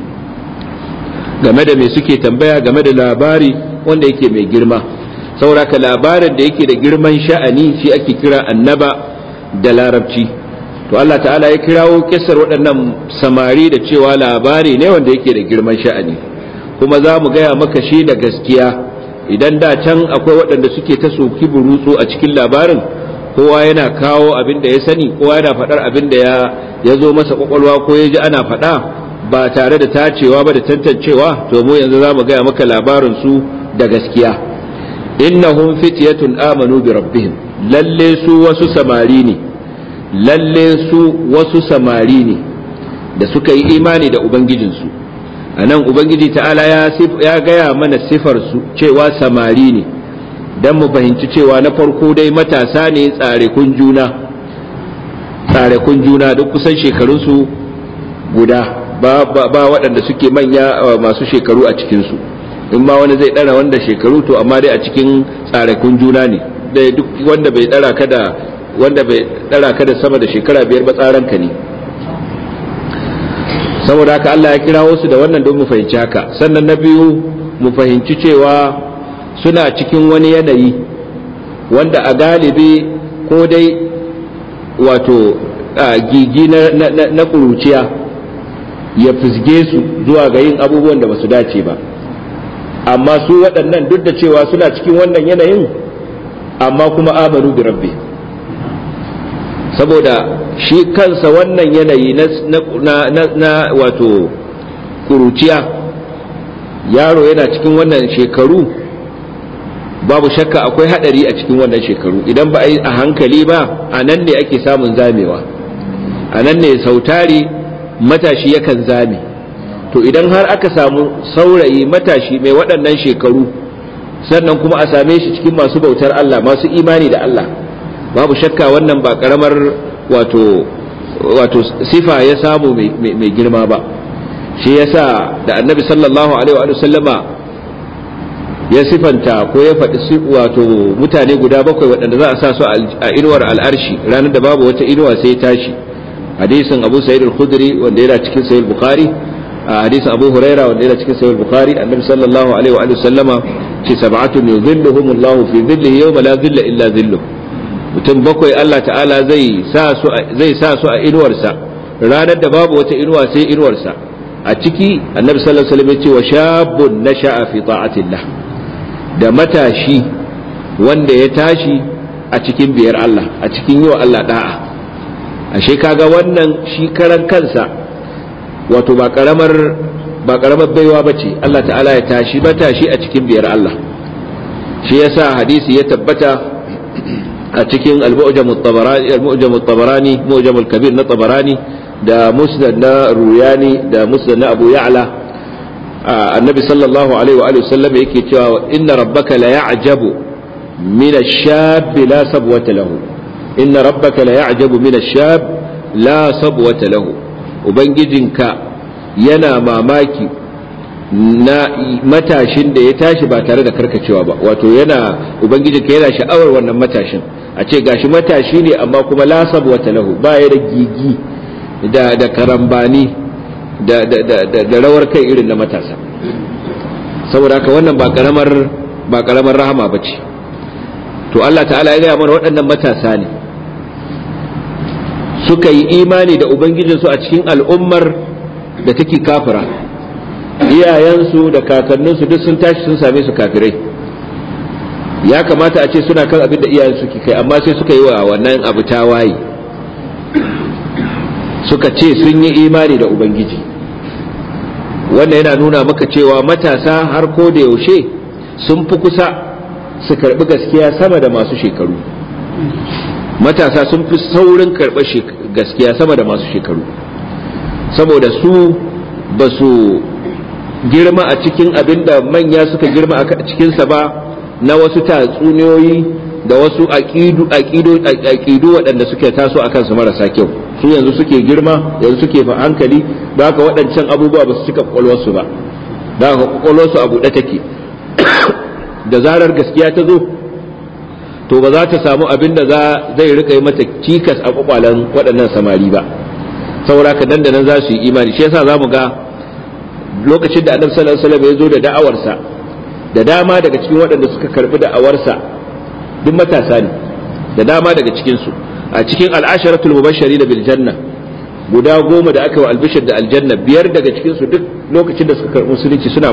[SPEAKER 1] game da me suke tambaya game da labari wanda yake mai girma sauraka labarin da yake da girman sha'ani shi ake kira annaba da larabci to Allah ta'ala ya kirawo kissar waɗannan samari da cewa labari ne wanda yake da girman sha'ani kuma za mu gaya maka shi da gaskiya idan da can akwai waɗanda suke ta soki burutsu a cikin labarin kowa yana kawo abin da ya sani kowa yana faɗar abin da ya zo masa kwakwalwa ko ya ji ana faɗa ba tare da tacewa ba da tantancewa to mu yanzu za mu gaya maka labarin su da gaskiya innahum fityatun amanu bi rabbihim lalle su wasu samari ne da suka yi imani da ubangijinsu anan ubangiji ta'ala ya gaya mana sifar su cewa samari ne dan mu fahimci cewa na farko dai matasa ne tsare kun juna duk kusan shekarunsu guda ba waɗanda suke manya masu shekaru a cikinsu in ma wani zai ɗara wanda shekaru to amma dai a cikin tsarekun juna ne dai duk wanda bai ɗara ka da sama da shekara 5 ba tsaranka ne saboda haka Allah ya kira wasu da wannan don mu fahimci haka sannan na biyu mu fahimci cewa suna cikin wani yanayi wanda a galibi ko dai wato gigi na ƙuruciya ya fizge su zuwa ga yin abubuwan da ba su dace ba amma su waɗannan duk da cewa suna cikin wannan yanayin amma kuma amanu bi rabbi saboda shi kansa wannan yanayi na wato kuruciya yaro yana cikin wannan shekaru babu shakka akwai hadari a cikin wannan shekaru idan ba a yi a hankali ba a nan ne ake samun zamewa a nan ne sautari matashi yakan zame to idan har aka samu saurayi matashi mai waɗannan shekaru sannan kuma a same shi cikin masu bautar Allah masu imani da Allah babu shakka wannan ba karamar wato sifa ya samu mai girma ba shi yasa da annabi sallallahu alaihi wa sallama ya sifanta ko ya faɗi wato mutane guda 7 waɗanda za a sa su a inuwar al'arshi ranar da babu wata inuwa sai tashi hadisin Abu Sa'id al-Khudri wanda yana cikin Sahih Bukhari hadisin Abu Huraira wanda yana cikin Sahih Bukhari annabi sallallahu alaihi wa sallama ce sab'atun yuzilluhumullahu fi dhillihi yawma la dhilla illa dhilluh mutum 7 Allah ta'ala zai sa su a inuwarsa ranar da babu wata inuwa sai inuwarsa. A ciki annabi sallallahu alaihi wasallam ya ce wa shabun nasha'a fi ta'atillah, da matashi wanda ya tashi a cikin biyar Allah, a cikin yi wa Allah da'a. Ashe kaga wannan shi karan kansa wato ba karamar baiwa bace Allah ta'ala ya tashi matashi a cikin biyar Allah. Shi yasa hadisi ya tabbata a cikin al-Mu'jam at-Tabarani, Mu'jam al-Kabir na Tabarani da Musnad na Ruyani da Musnad na Abu Ya'la, annabi sallallahu alaihi wa sallam yake cewa inna rabbaka la ya'jabu min ash-shab la sabwata lahu, inna rabbaka la ya'jabu min ash-shab la sabwata lahu, ubangijinka yana mamaki na matashin da ya tashi ba tare da karkacewa ba. Wato ubangijinka yana sha'awar wannan matashin, a ce gashi matashi ne amma kuma la sabwata lahu, ba ya da gigi da karambani da rawar kai irin na matasa. Saboda haka wannan ba karamar rahama bace. To Allah ta'ala ya gaya mana waɗannan matasa ne suka yi imani da ubangijinsu a cikin al'ummar da take kafira, iyayensu da kakanninsu duk sun tashi sun same su kafirai. Ya kamata a ce suna kan abin da iyayensu ke kai, amma sai suka yi wa wannan abu tawaye, suka ce sun yi imani da ubangiji. Wannan yana nuna maka cewa matasa har ko da yaushe sun fi kusa su karbi gaskiya sama da masu shekaru. Matasa sun fi saurin karɓar gaskiya sama da masu shekaru, saboda su ba su girma a cikin abin da manya suka girma a cikinsa ba, na wasu tatsuniyoyi da wasu aƙidu waɗanda suke taso a kansu marasa kyau. Su yanzu suke girma, yanzu suke fa hankali, ba haka waɗancan abubuwa ba su cika ƙwaƙwalwarsu ba, ba haka ƙwaƙwalwarsu a buɗe take. Da zarar gaskiya ta zo, to ba za ta samu abin da zai rika yi mata cikas a ƙwaƙwalen waɗannan samari ba. Saboda ka nan da nan za su yi imani. Shi yasa za mu ga lokacin da annabi sallallahu alaihi wasallam ya zo da da'awarsa, da dama daga cikin waɗanda suka karɓi da'awarsa duk matasa ne, da dama daga cikinsu. A cikin al'asharatul mubashirin bil janna guda 10 da aka yi wa albishir da aljanna, 5 daga cikinsu duk lokacin da suka karɓi musulunci suna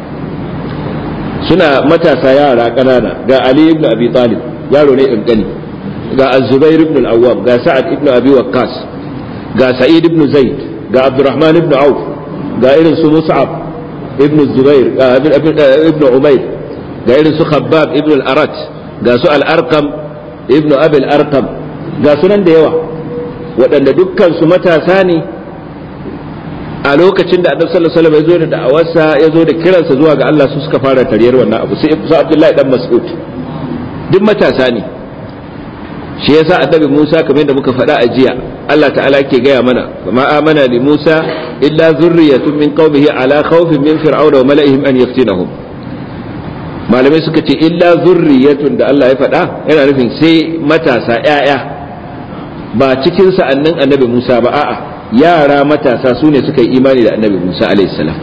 [SPEAKER 1] matasa yara ƙanana. Ga Ali ibn Abi Talib, yaro ne ƙanƙani, ga Az-Zubair ibn al-Awwam, ga Sa'ad ibn Abi Waqqas, ga Sa'id ibn Zaid, ga Abdurrahman ibn Auf, ga irin su Mus'ab ibn Zubair ibn Umayr, ga irin su Khabbab ibn al-Arat, ga su al-Arqam ibn Abi al-Arqam, ga sunan da yawa waɗanda dukkan su matasa ne a lokacin da Annabi sallallahu alaihi wasallam ya zo da da'awarsa, ya zo da kiransa zuwa ga Allah, su suka fara tariyar wannan abu. Sai Abdullahi dan Mas'ud duk matasa ne. Shi yasa Annabi Musa, kamar yadda muka faɗa a jiya, Allah ta'ala ke gaya mana ma amana li Musa illa zurriyatun min qaumihi ala khawfin min fir'auna wa mala'ihim an yaftinahum. Malamai suka ce illa zurriyatun da Allah ya faɗa yana nufin sai matasa, ƴaƴa, ba cikin sa'annin Annabi Musa ba, a'a yara matasa su ne suka yi imani da Annabi Musa alaihi salam.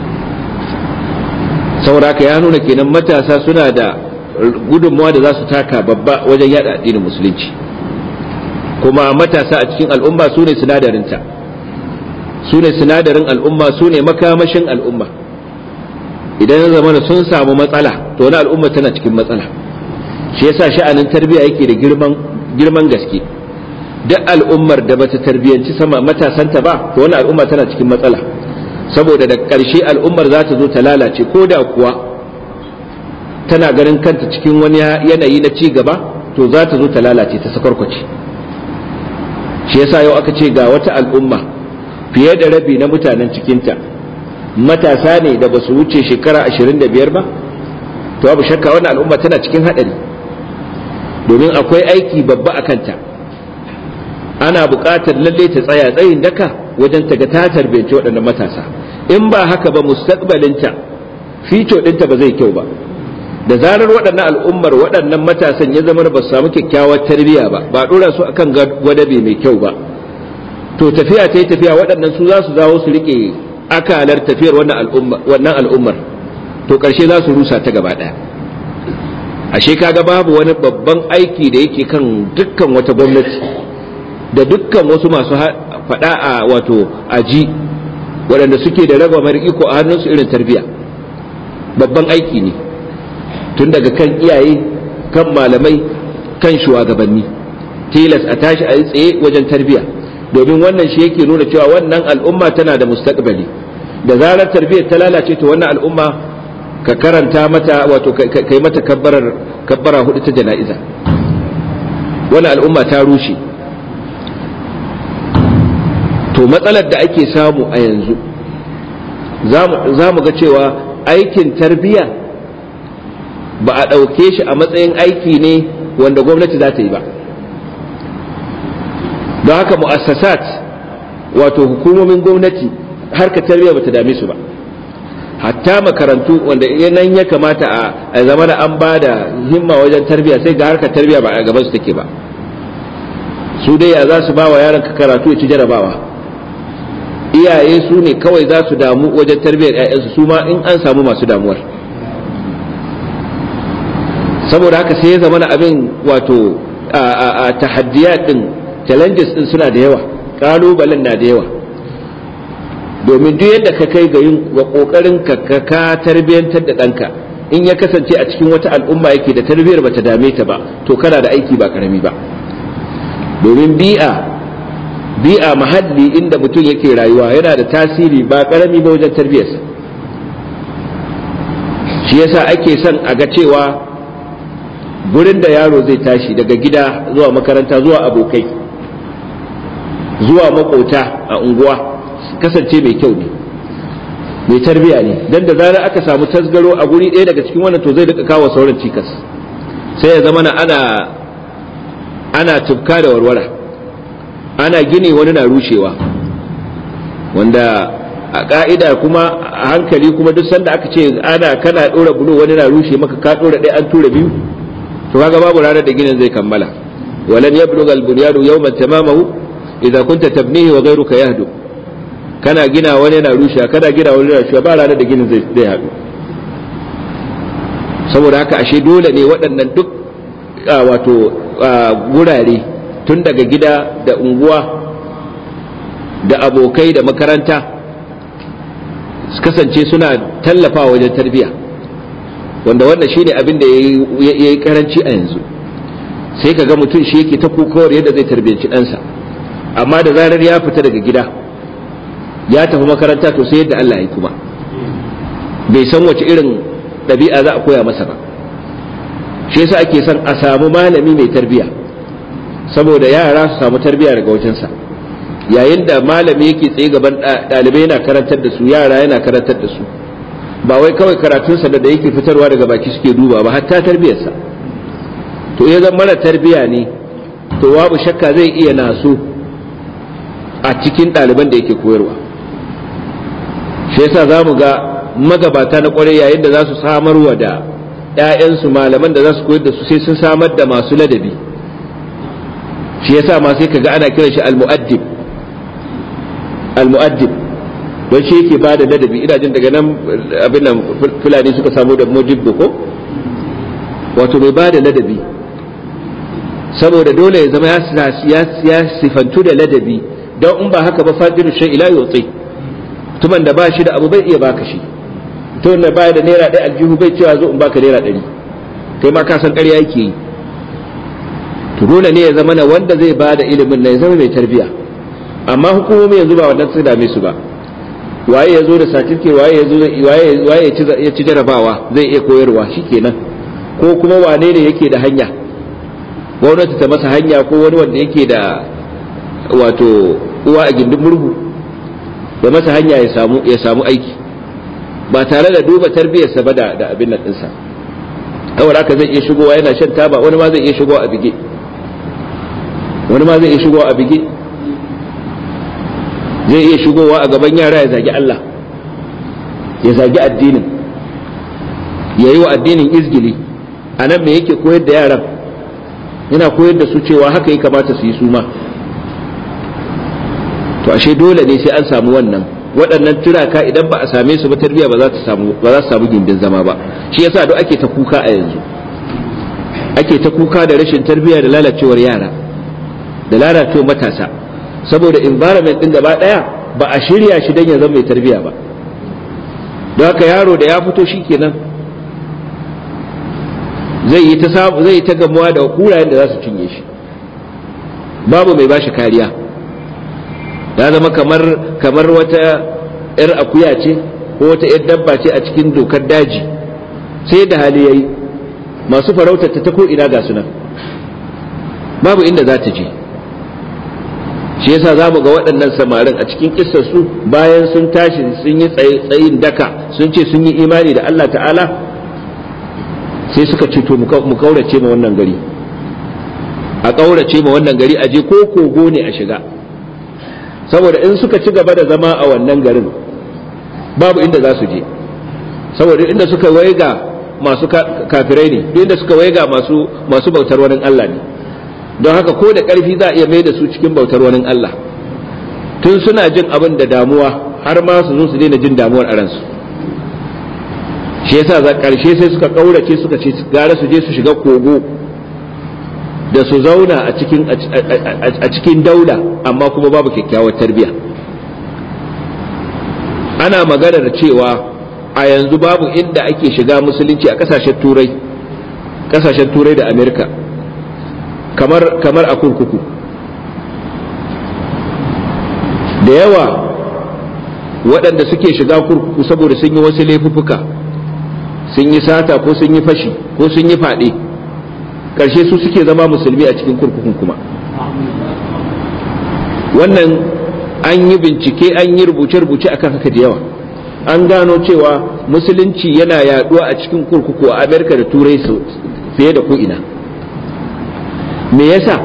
[SPEAKER 1] Saboda haka ya nuna kenan matasa suna da gudunmawa da za su taka babba wajen yada addinin musulunci, kuma matasa a cikin al'umma su ne sinadarinta, su ne sinadarin al'umma, su ne makamashin al'umma. Idan ya zama sun samu matsala, to wani al'umma tana cikin matsala. Shi yasa sha'anin tarbiyya yake da girman gaske. Duk al'ummar da bata tarbiyyanci sama matasanta ba, to wani al'umma tana cikin matsala, saboda da ƙarshe al'ummar za ta zo ta lalace, ko da kuwa tana ganin kanta cikin wani yanayi na ci gaba, to za ta zo ta lalace, ta sakwarkwace. Shi yasa yau aka ce ga wata al'umma fiye da rabi na mutanen cikinta matasa ne da ba su wuce shekara 25 ba, to babu shakka wannan al'umma tana cikin haɗari, domin akwai aiki babba a kanta. Ana buƙatar lalle ta tsaya tsayin daka wajen ta ga ta tarbiyance waɗannan matasa. In ba haka ba, mustaqbalinta, fito ɗinta ba zai kyau ba. Da zarar waɗannan al'ummar, waɗannan matasan ya zama ba su samu kyakkyawar tarbiyya ba, ba ɗora su akan gwadabe mai kyau ba, to tafiya ta yi tafiya, waɗannan su za su zawo su riƙe akalar tafiyar wannan al'ummar, to ƙarshe za su rusa ta gaba ɗaya. Ashe kaga babu wani babban aiki da yake kan dukkan wata gwamnati da dukkan wasu faɗa a wato aji waɗanda suke da ragwamar iko a hannunsu irin tarbiyya. Babban aiki ne tun daga kan iyaye, kan malamai, kan shugabanni. Tilas a tashi a yi tsaye wajen tarbiyya, domin wannan shi yake nuna cewa wannan al'umma tana da mustaqbali. Da zarar tarbiyyar ta lalace to wannan al'umma ka karanta mata wato kai mata kabbara hudu ta jana'iza, wannan al'umma ta rushe. To matsalar da ake samu a yanzu za mu ga cewa aikin tarbiyya ba a ɗauke shi a matsayin aiki ne wanda gwamnati za ta yi ba. Don haka mu'assasat wato hukumomin gwamnati harkar tarbiyya bata dame su ba. Hatta makarantu wanda nan ya kamata a zama da an ba da himma wajen tarbiyya, sai ga harkar tarbiyya ba a gaban su take ba. Su dai ya za su ba wa yaron ka karatu ya ci jarabawa. Iyaye su ne kawai za su damu wajen tarbiyyar 'ya'yansu, su ma in an samu masu damuwar. Saboda haka sai ya zama na abin wato a tahaddiyat din, challenges din suna da yawa, kalubalen na da yawa. Domin duk yadda ka kai ga kokarin ka tarbiyyantar da ɗanka, in ya kasance a cikin wata al'umma yake da tarbiyyar bata dame ta ba, to kana da aiki ba karami ba. Domin bi'a mahalli inda mutum yake rayuwa yana da tasiri ba karami ba wajen tarbiyyarsa. Shi yasa ake son a ga cewa gurin da yaro zai tashi daga gida zuwa makaranta zuwa abokai zuwa makota a unguwa kasance mai kyau ne, mai tarbiya ne. Dan da zarar aka samu tasgaro a guri ɗaya daga cikin wannan to zai duka kawo sauran cikas, sai ya zama ana tufka da warwara, ana gini wani na rushewa, wanda a ka'ida kuma a hankali kuma duk sanda aka ce kana ɗora bulo wani na rushe maka, ka ɗora ɗaya an tura biyu, to kaga babu ranar da ginin zai kammala. walan yablugha al-bunyanu yawman tamamahu idza kunta tabnihi wa ghayruka yahdu. Kana gina wani yana rushewa, kana gina wani yana rushewa, ba ranar da ginin zai haɗu. Saboda haka ashe dole ne waɗannan duk wato gurare, tun daga gida da unguwa da abokai da makaranta, su kasance suna tallafawa wajen tarbiyya, wanda wannan shine abin da ya yi karanci a yanzu. Sai ka ga mutum shi yake ta kokowar yadda zai tarbiyyanci ɗansa, amma da zarar ya fita daga gida ya tafi makaranta to sai yadda Allah ya yi, kuma bai san wace irin ɗabi'a za a koya masa ba. Shi yasa ake son a samu malami mai tarbiyya, saboda yara su samu tarbiyya daga wajensa. Yayin da malami yake tsaye gaban ɗalibai yana karantar da su, yara yana karantar da su, ba wai kawai karatunsa da yake fitarwa daga baki suke duba ba, hatta tarbiyyarsa. To ya zama mara tarbiyya ne, to babu shakka zai iya naso a cikin ɗaliban da yake koyarwa. Shi yasa za mu ga magabata na ƙwarai yayin da za su samarwa da 'ya'yansu malaman da za su koyar da su, sai sun samar da masu ladabi. Shi yasa ma sai kaga ana kiran shi al-mu'addib, don shi yake ba da ladabi. Ina jin daga nan abin nan Fulani suka samu da mujibbo ko, wato mai ba da ladabi, saboda dole ya zama ya sifantu da ladabi, don in ba haka ba fadiru shay ila yutsi. Mutumin da ba shi da abu bai iya baka shi, mutumin da ba da naira ɗaya aljihu bai cewa zo in baka naira 100, kai ma ka san ƙarya yake yi. To dole ne ya zama na wanda zai ba da ilimin na ya zama mai tarbiya. Amma hukumomi yanzu ba wannan su dame su ba, waye ya zo da satirke, waye ya ci jarabawa zai iya koyarwa shikenan, ko kuma wane ne yake da hanya, gwamnati ta masa hanya, ko wani wanda yake da wato uwa a gindin murhu ya masa hanya ya samu aiki, ba tare da duba tarbiyarsa ba da abin nan ɗinsa. Kawai haka zai iya shigowa yana shan taba, wani ma zai iya shigowa a bige, zai iya shigowa a gaban yara ya zagi Allah, ya zagi addinin, ya yi wa addinin izgili. A nan me yake koyar da yaran? Yana koyar da su cewa haka ya kamata su yi su ma. To ashe dole ne sai an samu waɗannan turaka, idan ba a same su ba tarbiyya ba za su samu gindin zama ba. Shi yasa duk ake ta kuka a yanzu, ake ta kuka da rashin tarbiyya da lalacewar yara da lalacewar matasa. saboda environment din gaba daya ba a shirya shi dan ya zama mai tarbiya ba. don haka yaro da ya fito shikenan zai yi ta gamuwa da kurayen da za su cinye shi, babu mai bashi kariya, ya zama kamar wata yar akuya ce ko wata yar dabba ce a cikin dokar daji, sai da hali yayi masu farautar ta ko ina ga sunan, babu inda za ta je. shi yasa za mu ga waɗannan samarin a cikin kissar su bayan sun tashi sun yi tsayin daka sun ce sun yi imani da Allah ta'ala, sai suka ce to mu kaurace ma wannan gari, a kaurace ma wannan gari a je ko kogo ne a shiga, saboda in suka ci gaba da zama a wannan garin babu inda za su je, saboda inda suka waiga masu kafirai ne, duk inda suka waiga masu bautar wani Allah ne. don haka ko da ƙarfi za a iya mai da su cikin bautar wani Allah, tun suna jin abin da damuwa har ma su zo su daina jin damuwar a ransu. shi yasa za ƙarshe sai suka ƙaurace suka ce gara su je su shiga kogo da su zauna a cikin dauda amma kuma babu kyakkyawar tarbiyya. ana maganar cewa a yanzu babu inda ake shiga musulunci a ƙasashen turai da Amerika kamar a kurkuku. da yawa waɗanda suke shiga kurkuku saboda sun yi wasu laifuffuka, sun yi sata ko sun yi fashi ko sun yi faɗe, ƙarshe su suke zama musulmi a cikin kurkukun kuma. wannan an yi bincike an yi rubuce-rubuce akan haka da yawa, an gano cewa musulunci yana yaduwa a cikin kurkuku a Amerika da Turai fiye da ko'ina. me yasa?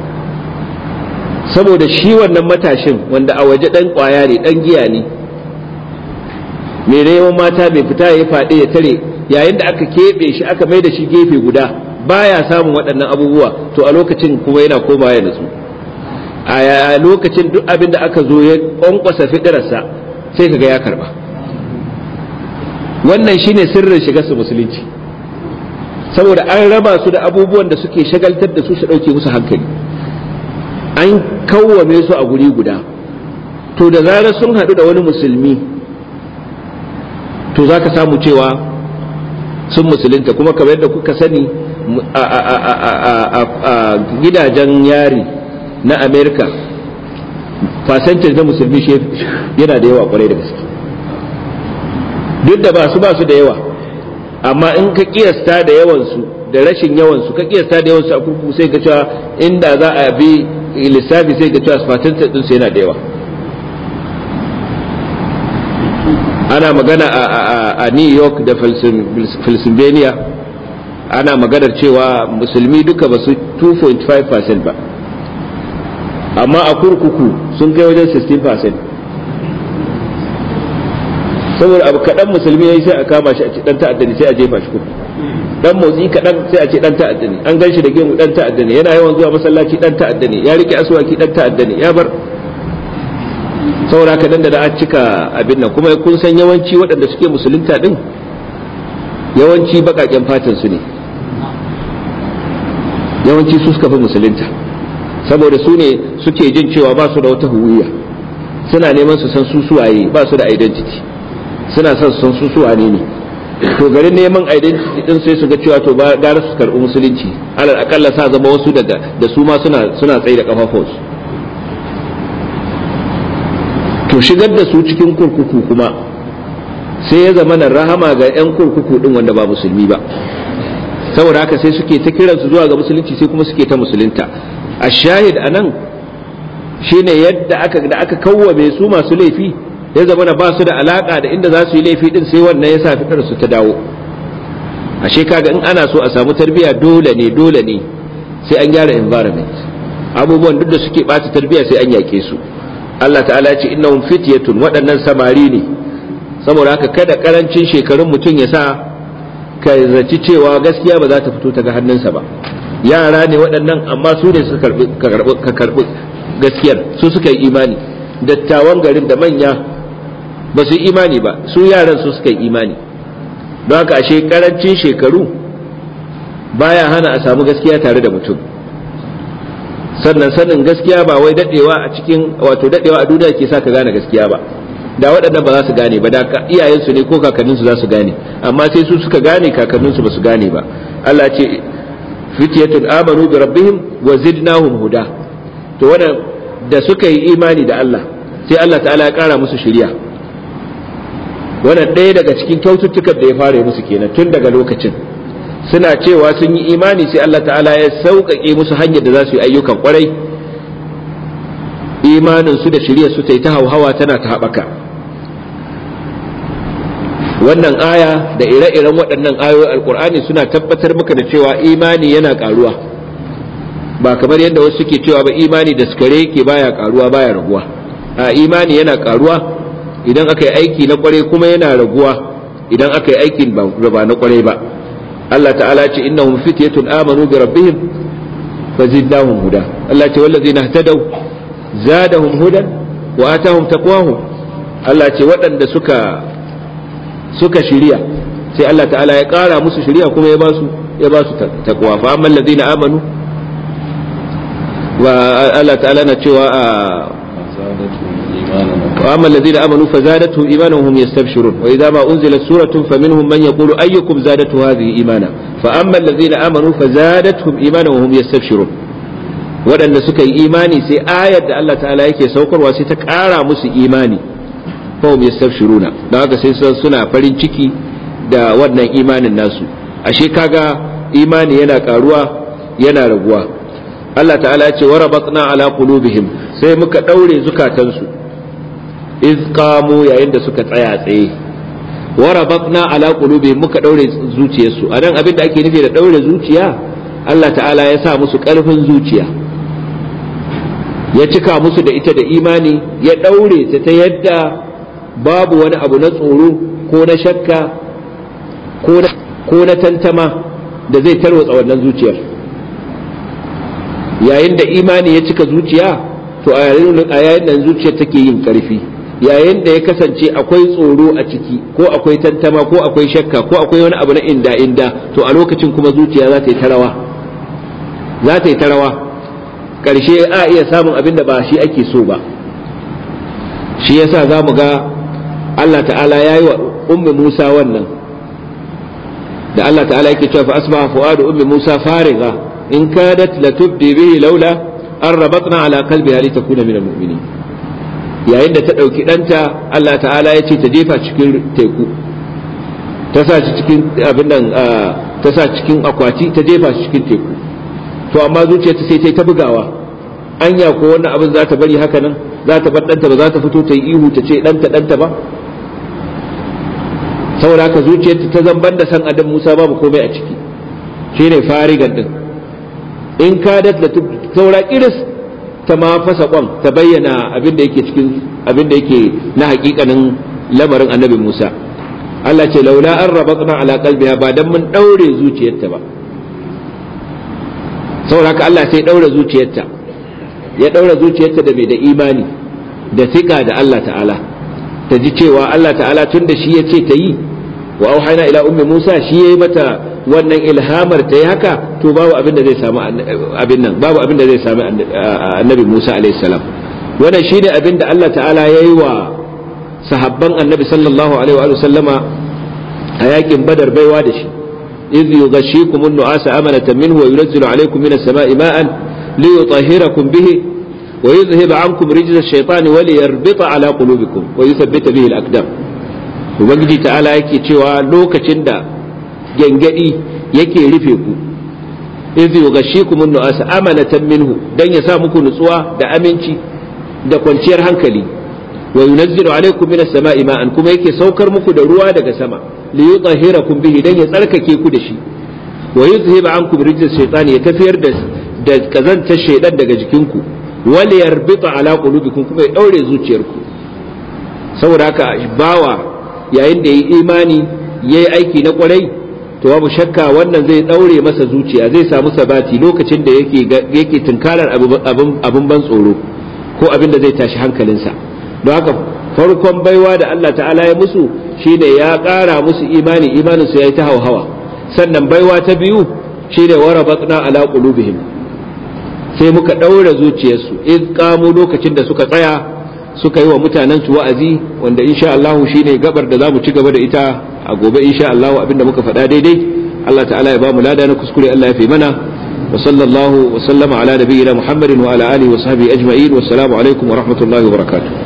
[SPEAKER 1] saboda shi wannan matashin wanda a waje dan kwaya ne, dan giya ne, mai yawan mata mai fita ya faɗi ya tare, yayin da aka keɓe shi aka mai da shi gefe guda baya samun waɗannan abubuwa, to a lokacin kuma yana koma ya nutsu. a lokacin duk abin da aka zo ya kwankwasa fiɗirarsa sai kaga ya karba. wannan shine sirrin shigar su musulunci, saboda an raba su da abubuwan da suke shagaltar da su su ɗauke musu hankali, an kawwame su a guri guda. to da zarar sun haɗu da wani musulmi to za ka samu cewa sun musulunta. kuma kamar yadda kuka sani a gidajen yari na Amerika percentage na musulmi yana da yawa kwarai da gaske, duk da ba su da yawa, amma in ka kiyasta da yawansu da rashin yawansu, ka kiyasta da yawansu a kurkuku sai ga cewa inda za a bi lissafi sai ga cewa percentage din su yana da yawa. ana magana a New York da Pennsylvania ana maganar cewa musulmi duka ba su 2.5% ba, amma a kurkuku sun kai wajen 16%. saboda abu kaɗan musulmi ya yi sai a kama shi a ce ɗan ta'adda ne sai a jefa shi kurkuku, dan motsi kaɗan sai a ce ɗan ta'adda ne, an gan shi da gemu ɗan ta'adda ne, yana yawan zuwa masallaci ɗan ta'adda ne, ya rike asuwaki ɗan ta'adda ne, ya bar saboda kaɗan da a cika abin nan. kuma kun san yawanci waɗanda suke musulunta ɗin yawanci baƙaƙen fatan su ne, yawanci su suka fi musulunta, saboda su ne suke jin cewa ba su da wata huwiya, suna neman su san su suwaye, ba su da identity, suna son su san su suwane ne. to garin neman identity din sai su ga cewa to ba gara su karɓi musulunci, alal akalla sa zama wasu daga da su ma suna tsaye da kafafunsu. to shigar da su cikin kurkuku kuma sai ya zama na rahama ga 'yan kurkuku din wanda ba musulmi ba, saboda haka sai suke ta kiransu zuwa ga musulunci, sai kuma suke ta musulunta. a shahid a nan shine yadda aka kawwame su masu laifi ya zama na ba su da alaka da inda za su yi laifi din, sai wannan ya sa fitar su ta dawo. ashe kaga in ana so a samu tarbiyya dole ne sai an gyara environment, abubuwan duk da suke bata tarbiyya sai an yake su. Allah ta'ala ya ce innahum fityatun, waɗannan samari ne, saboda haka kada karancin shekarun mutum ya sa ka zaci cewa gaskiya ba za ta fito daga hannunsa ba. yara ne waɗannan, amma su ne suka karɓi gaskiyar, su suka yi imani. dattawan garin da manya ba su yi imani ba, su yaran su suka yi imani. don haka ashe karancin shekaru baya hana a samu gaskiya tare da mutum. sannan sanin gaskiya ba wai dadewa a cikin wato dadewa a duniya ke sa ka gane gaskiya ba, da waɗannan ba za su gane ba, da iyayensu ne ko kakanninsu za su gane, amma sai su suka gane kakanninsu ba su gane ba. Allah ce fityatun amanu bi rabbihim wa zidnahum huda, to wannan da suka yi imani da Allah sai Allah ta'ala ya kara musu shiriya. Wannan ɗaya daga cikin kyaututtukan da ya fara musu kenan tun daga lokacin suna cewa sun yi imani sai Allah ta'ala ya sauƙaƙe musu hanyar da za su yi ayyukan ƙwarai, imanin su da shiriyar su ta yi ta hauhawa tana ta haɓaka. Wannan aya da ire-iren waɗannan ayoyin alƙur'ani suna tabbatar maka da cewa imani yana ƙaruwa, ba kamar yadda wasu suke cewa ba imani da skare yake baya ƙaruwa baya raguwa. A imani yana ƙaruwa idan aka yi aiki na ƙwarai, kuma yana raguwa idan aka yi aikin ba na ƙwarai ba. Allah ta'ala ce innahum fityatun amanu bi rabbihim fazidnahum huda. Allah ce wallazina ihtadaw zadahum hudan wa atahum taqwahum. Allah ce waɗanda suka shiriya sai Allah ta'ala ya ƙara musu shiriya kuma ya ba su taqwa. Fa amma allazina amanu wa Allah ta'ala na cewa وأما الذين آمنوا فزادتهم إيمانا وهم يستبشرون وإذا ما أنزلت سورة فمنهم من يقول أيكم زادته هذه إيمانا فأما الذين آمنوا فزادتهم إيمانا وهم يستبشرون. waɗanda suka yi imani sai ayar da Allah ta'ala yake saukarwa sai ta ƙara musu imani fahum yastabshiruna, don haka sai suna farin ciki da wannan imanin nasu. Ashe kaga imani yana ƙaruwa yana raguwa. Allah ta'ala ya ce wa rabatna ala qulubihim, sai muka daure zukatansu iz qamu, yayin da suka tsaya tsaye. wa rabatna ala qulubihim, muka daure zuciyarsu. anan abin da ake nufi da daure zuciya, Allah ta'ala ya sa musu ƙarfin zuciya, ya cika musu da ita da imani, ya daure ta yadda babu wani abu na tsoro ko na shakka ko na tantama da zai tarwatsa wannan zuciyar. yayin da imani ya cika zuciya, to a yayin da zuciyar take yin ƙarfi. yayin da ya kasance akwai tsoro a ciki ko akwai tantama ko akwai shakka ko akwai wani abu na inda to a lokacin kuma zuciya za ta yi ta rawa ƙarshe a iya samun abin da ba shi ake so ba. shi yasa za mu ga Allah ta'ala ya yi wa ummi Musa wannan, da Allah ta'ala yake cewa fa asbaha fuadu ummi Musa fariga in kadat latubdi bihi laula an rabatna ala qalbiha litakuna min almu'minin. yayin da ta ɗauki ɗanta, Allah ta'ala ya ce ta jefa cikin teku, ta sa shi cikin abin nan, ta sa cikin akwati ta jefa shi cikin teku. To amma zuciyarta sai ta yi ta bugawa, anya ko wannan abin za ta bari haka nan, za ta bar ɗanta ba za ta fito ta yi ihu ta ce ɗanta ba. saboda haka zuciyarta ta zamban da san adam Musa babu komai a ciki, shine farigan din. in kadat la saura iris ta ma fasa kwan ta bayyana abin da yake na hakikanin lamarin annabi Musa. Allah ce laula an rabatna ala qalbiha, ba dan mun daure zuciyarta ba. saboda haka Allah sai daure zuciyarta, ya daure zuciyarta da mai da imani da tika da Allah ta'ala, ta ji cewa Allah ta'ala tun da shi ya ce ta yi, wa auhayna ila ummi Musa, shi yayi mata wannan ilhamar ta yi haka, to babu abin da zai samu babu abin da zai samu annabi Musa alaihi salam. wannan shine abin da Allah ta'ala yayi wa sahabban annabi sallallahu alaihi wa sallama a yakin Badar baiwa da shi. إذ يغشيكم النعاس أمنة منه وينزل عليكم من السماء ماء ليطهركم به ويذهب عنكم رجز الشيطان وليربط على قلوبكم ويثبت به الأقدام. وبنجي تعالى يكي تشوى لوكا تشندا جنجدي يكي رفيكو إذ يغشيكم النعاس أمنة منه دن يسامكم نسوا دا أمنتي دا كونتير هنكلي وينزل عليكم من السماء ماء كما يكي سوكر مكو دا روا دا سما liyutahhirakum bihi, dan ya tsarkake ku da shi, wa yuzhiba ankum rijza shaytan, ya tafiyar da kazantar shaydan daga jikinku, wal yarbita ala qulubikum, kuma ya daure zuciyarku. saboda haka bawa yayin da yayi imani yayi aiki na kwarai, to babu shakka wannan zai daure masa zuciya, zai samu sabati lokacin da yake tunkarar abin ban tsoro ko abin da zai tashi hankalinsa. don haka farkon baiwa da Allah ta'ala ya musu shine ya ƙara musu imanin su yayi ta hauhawa. sannan baiwa ta biyu shine warabatna ala qulubihim, sai muka daura zuciyarsu in kamo lokacin da suka tsaya suka yi wa mutanen su wa'azi, wanda insha Allah shine gabar da zamu ci gaba da ita a gobe insha Allah. Abinda muka faɗa daidai Allah ta'ala ya ba mu lada, na kuskure Allah ya fi mana. wa sallallahu wa sallama ala nabiyyina Muhammadin wa ala alihi wa sahbihi ajma'in. Wassalamu alaikum wa rahmatullahi wa barakatuh.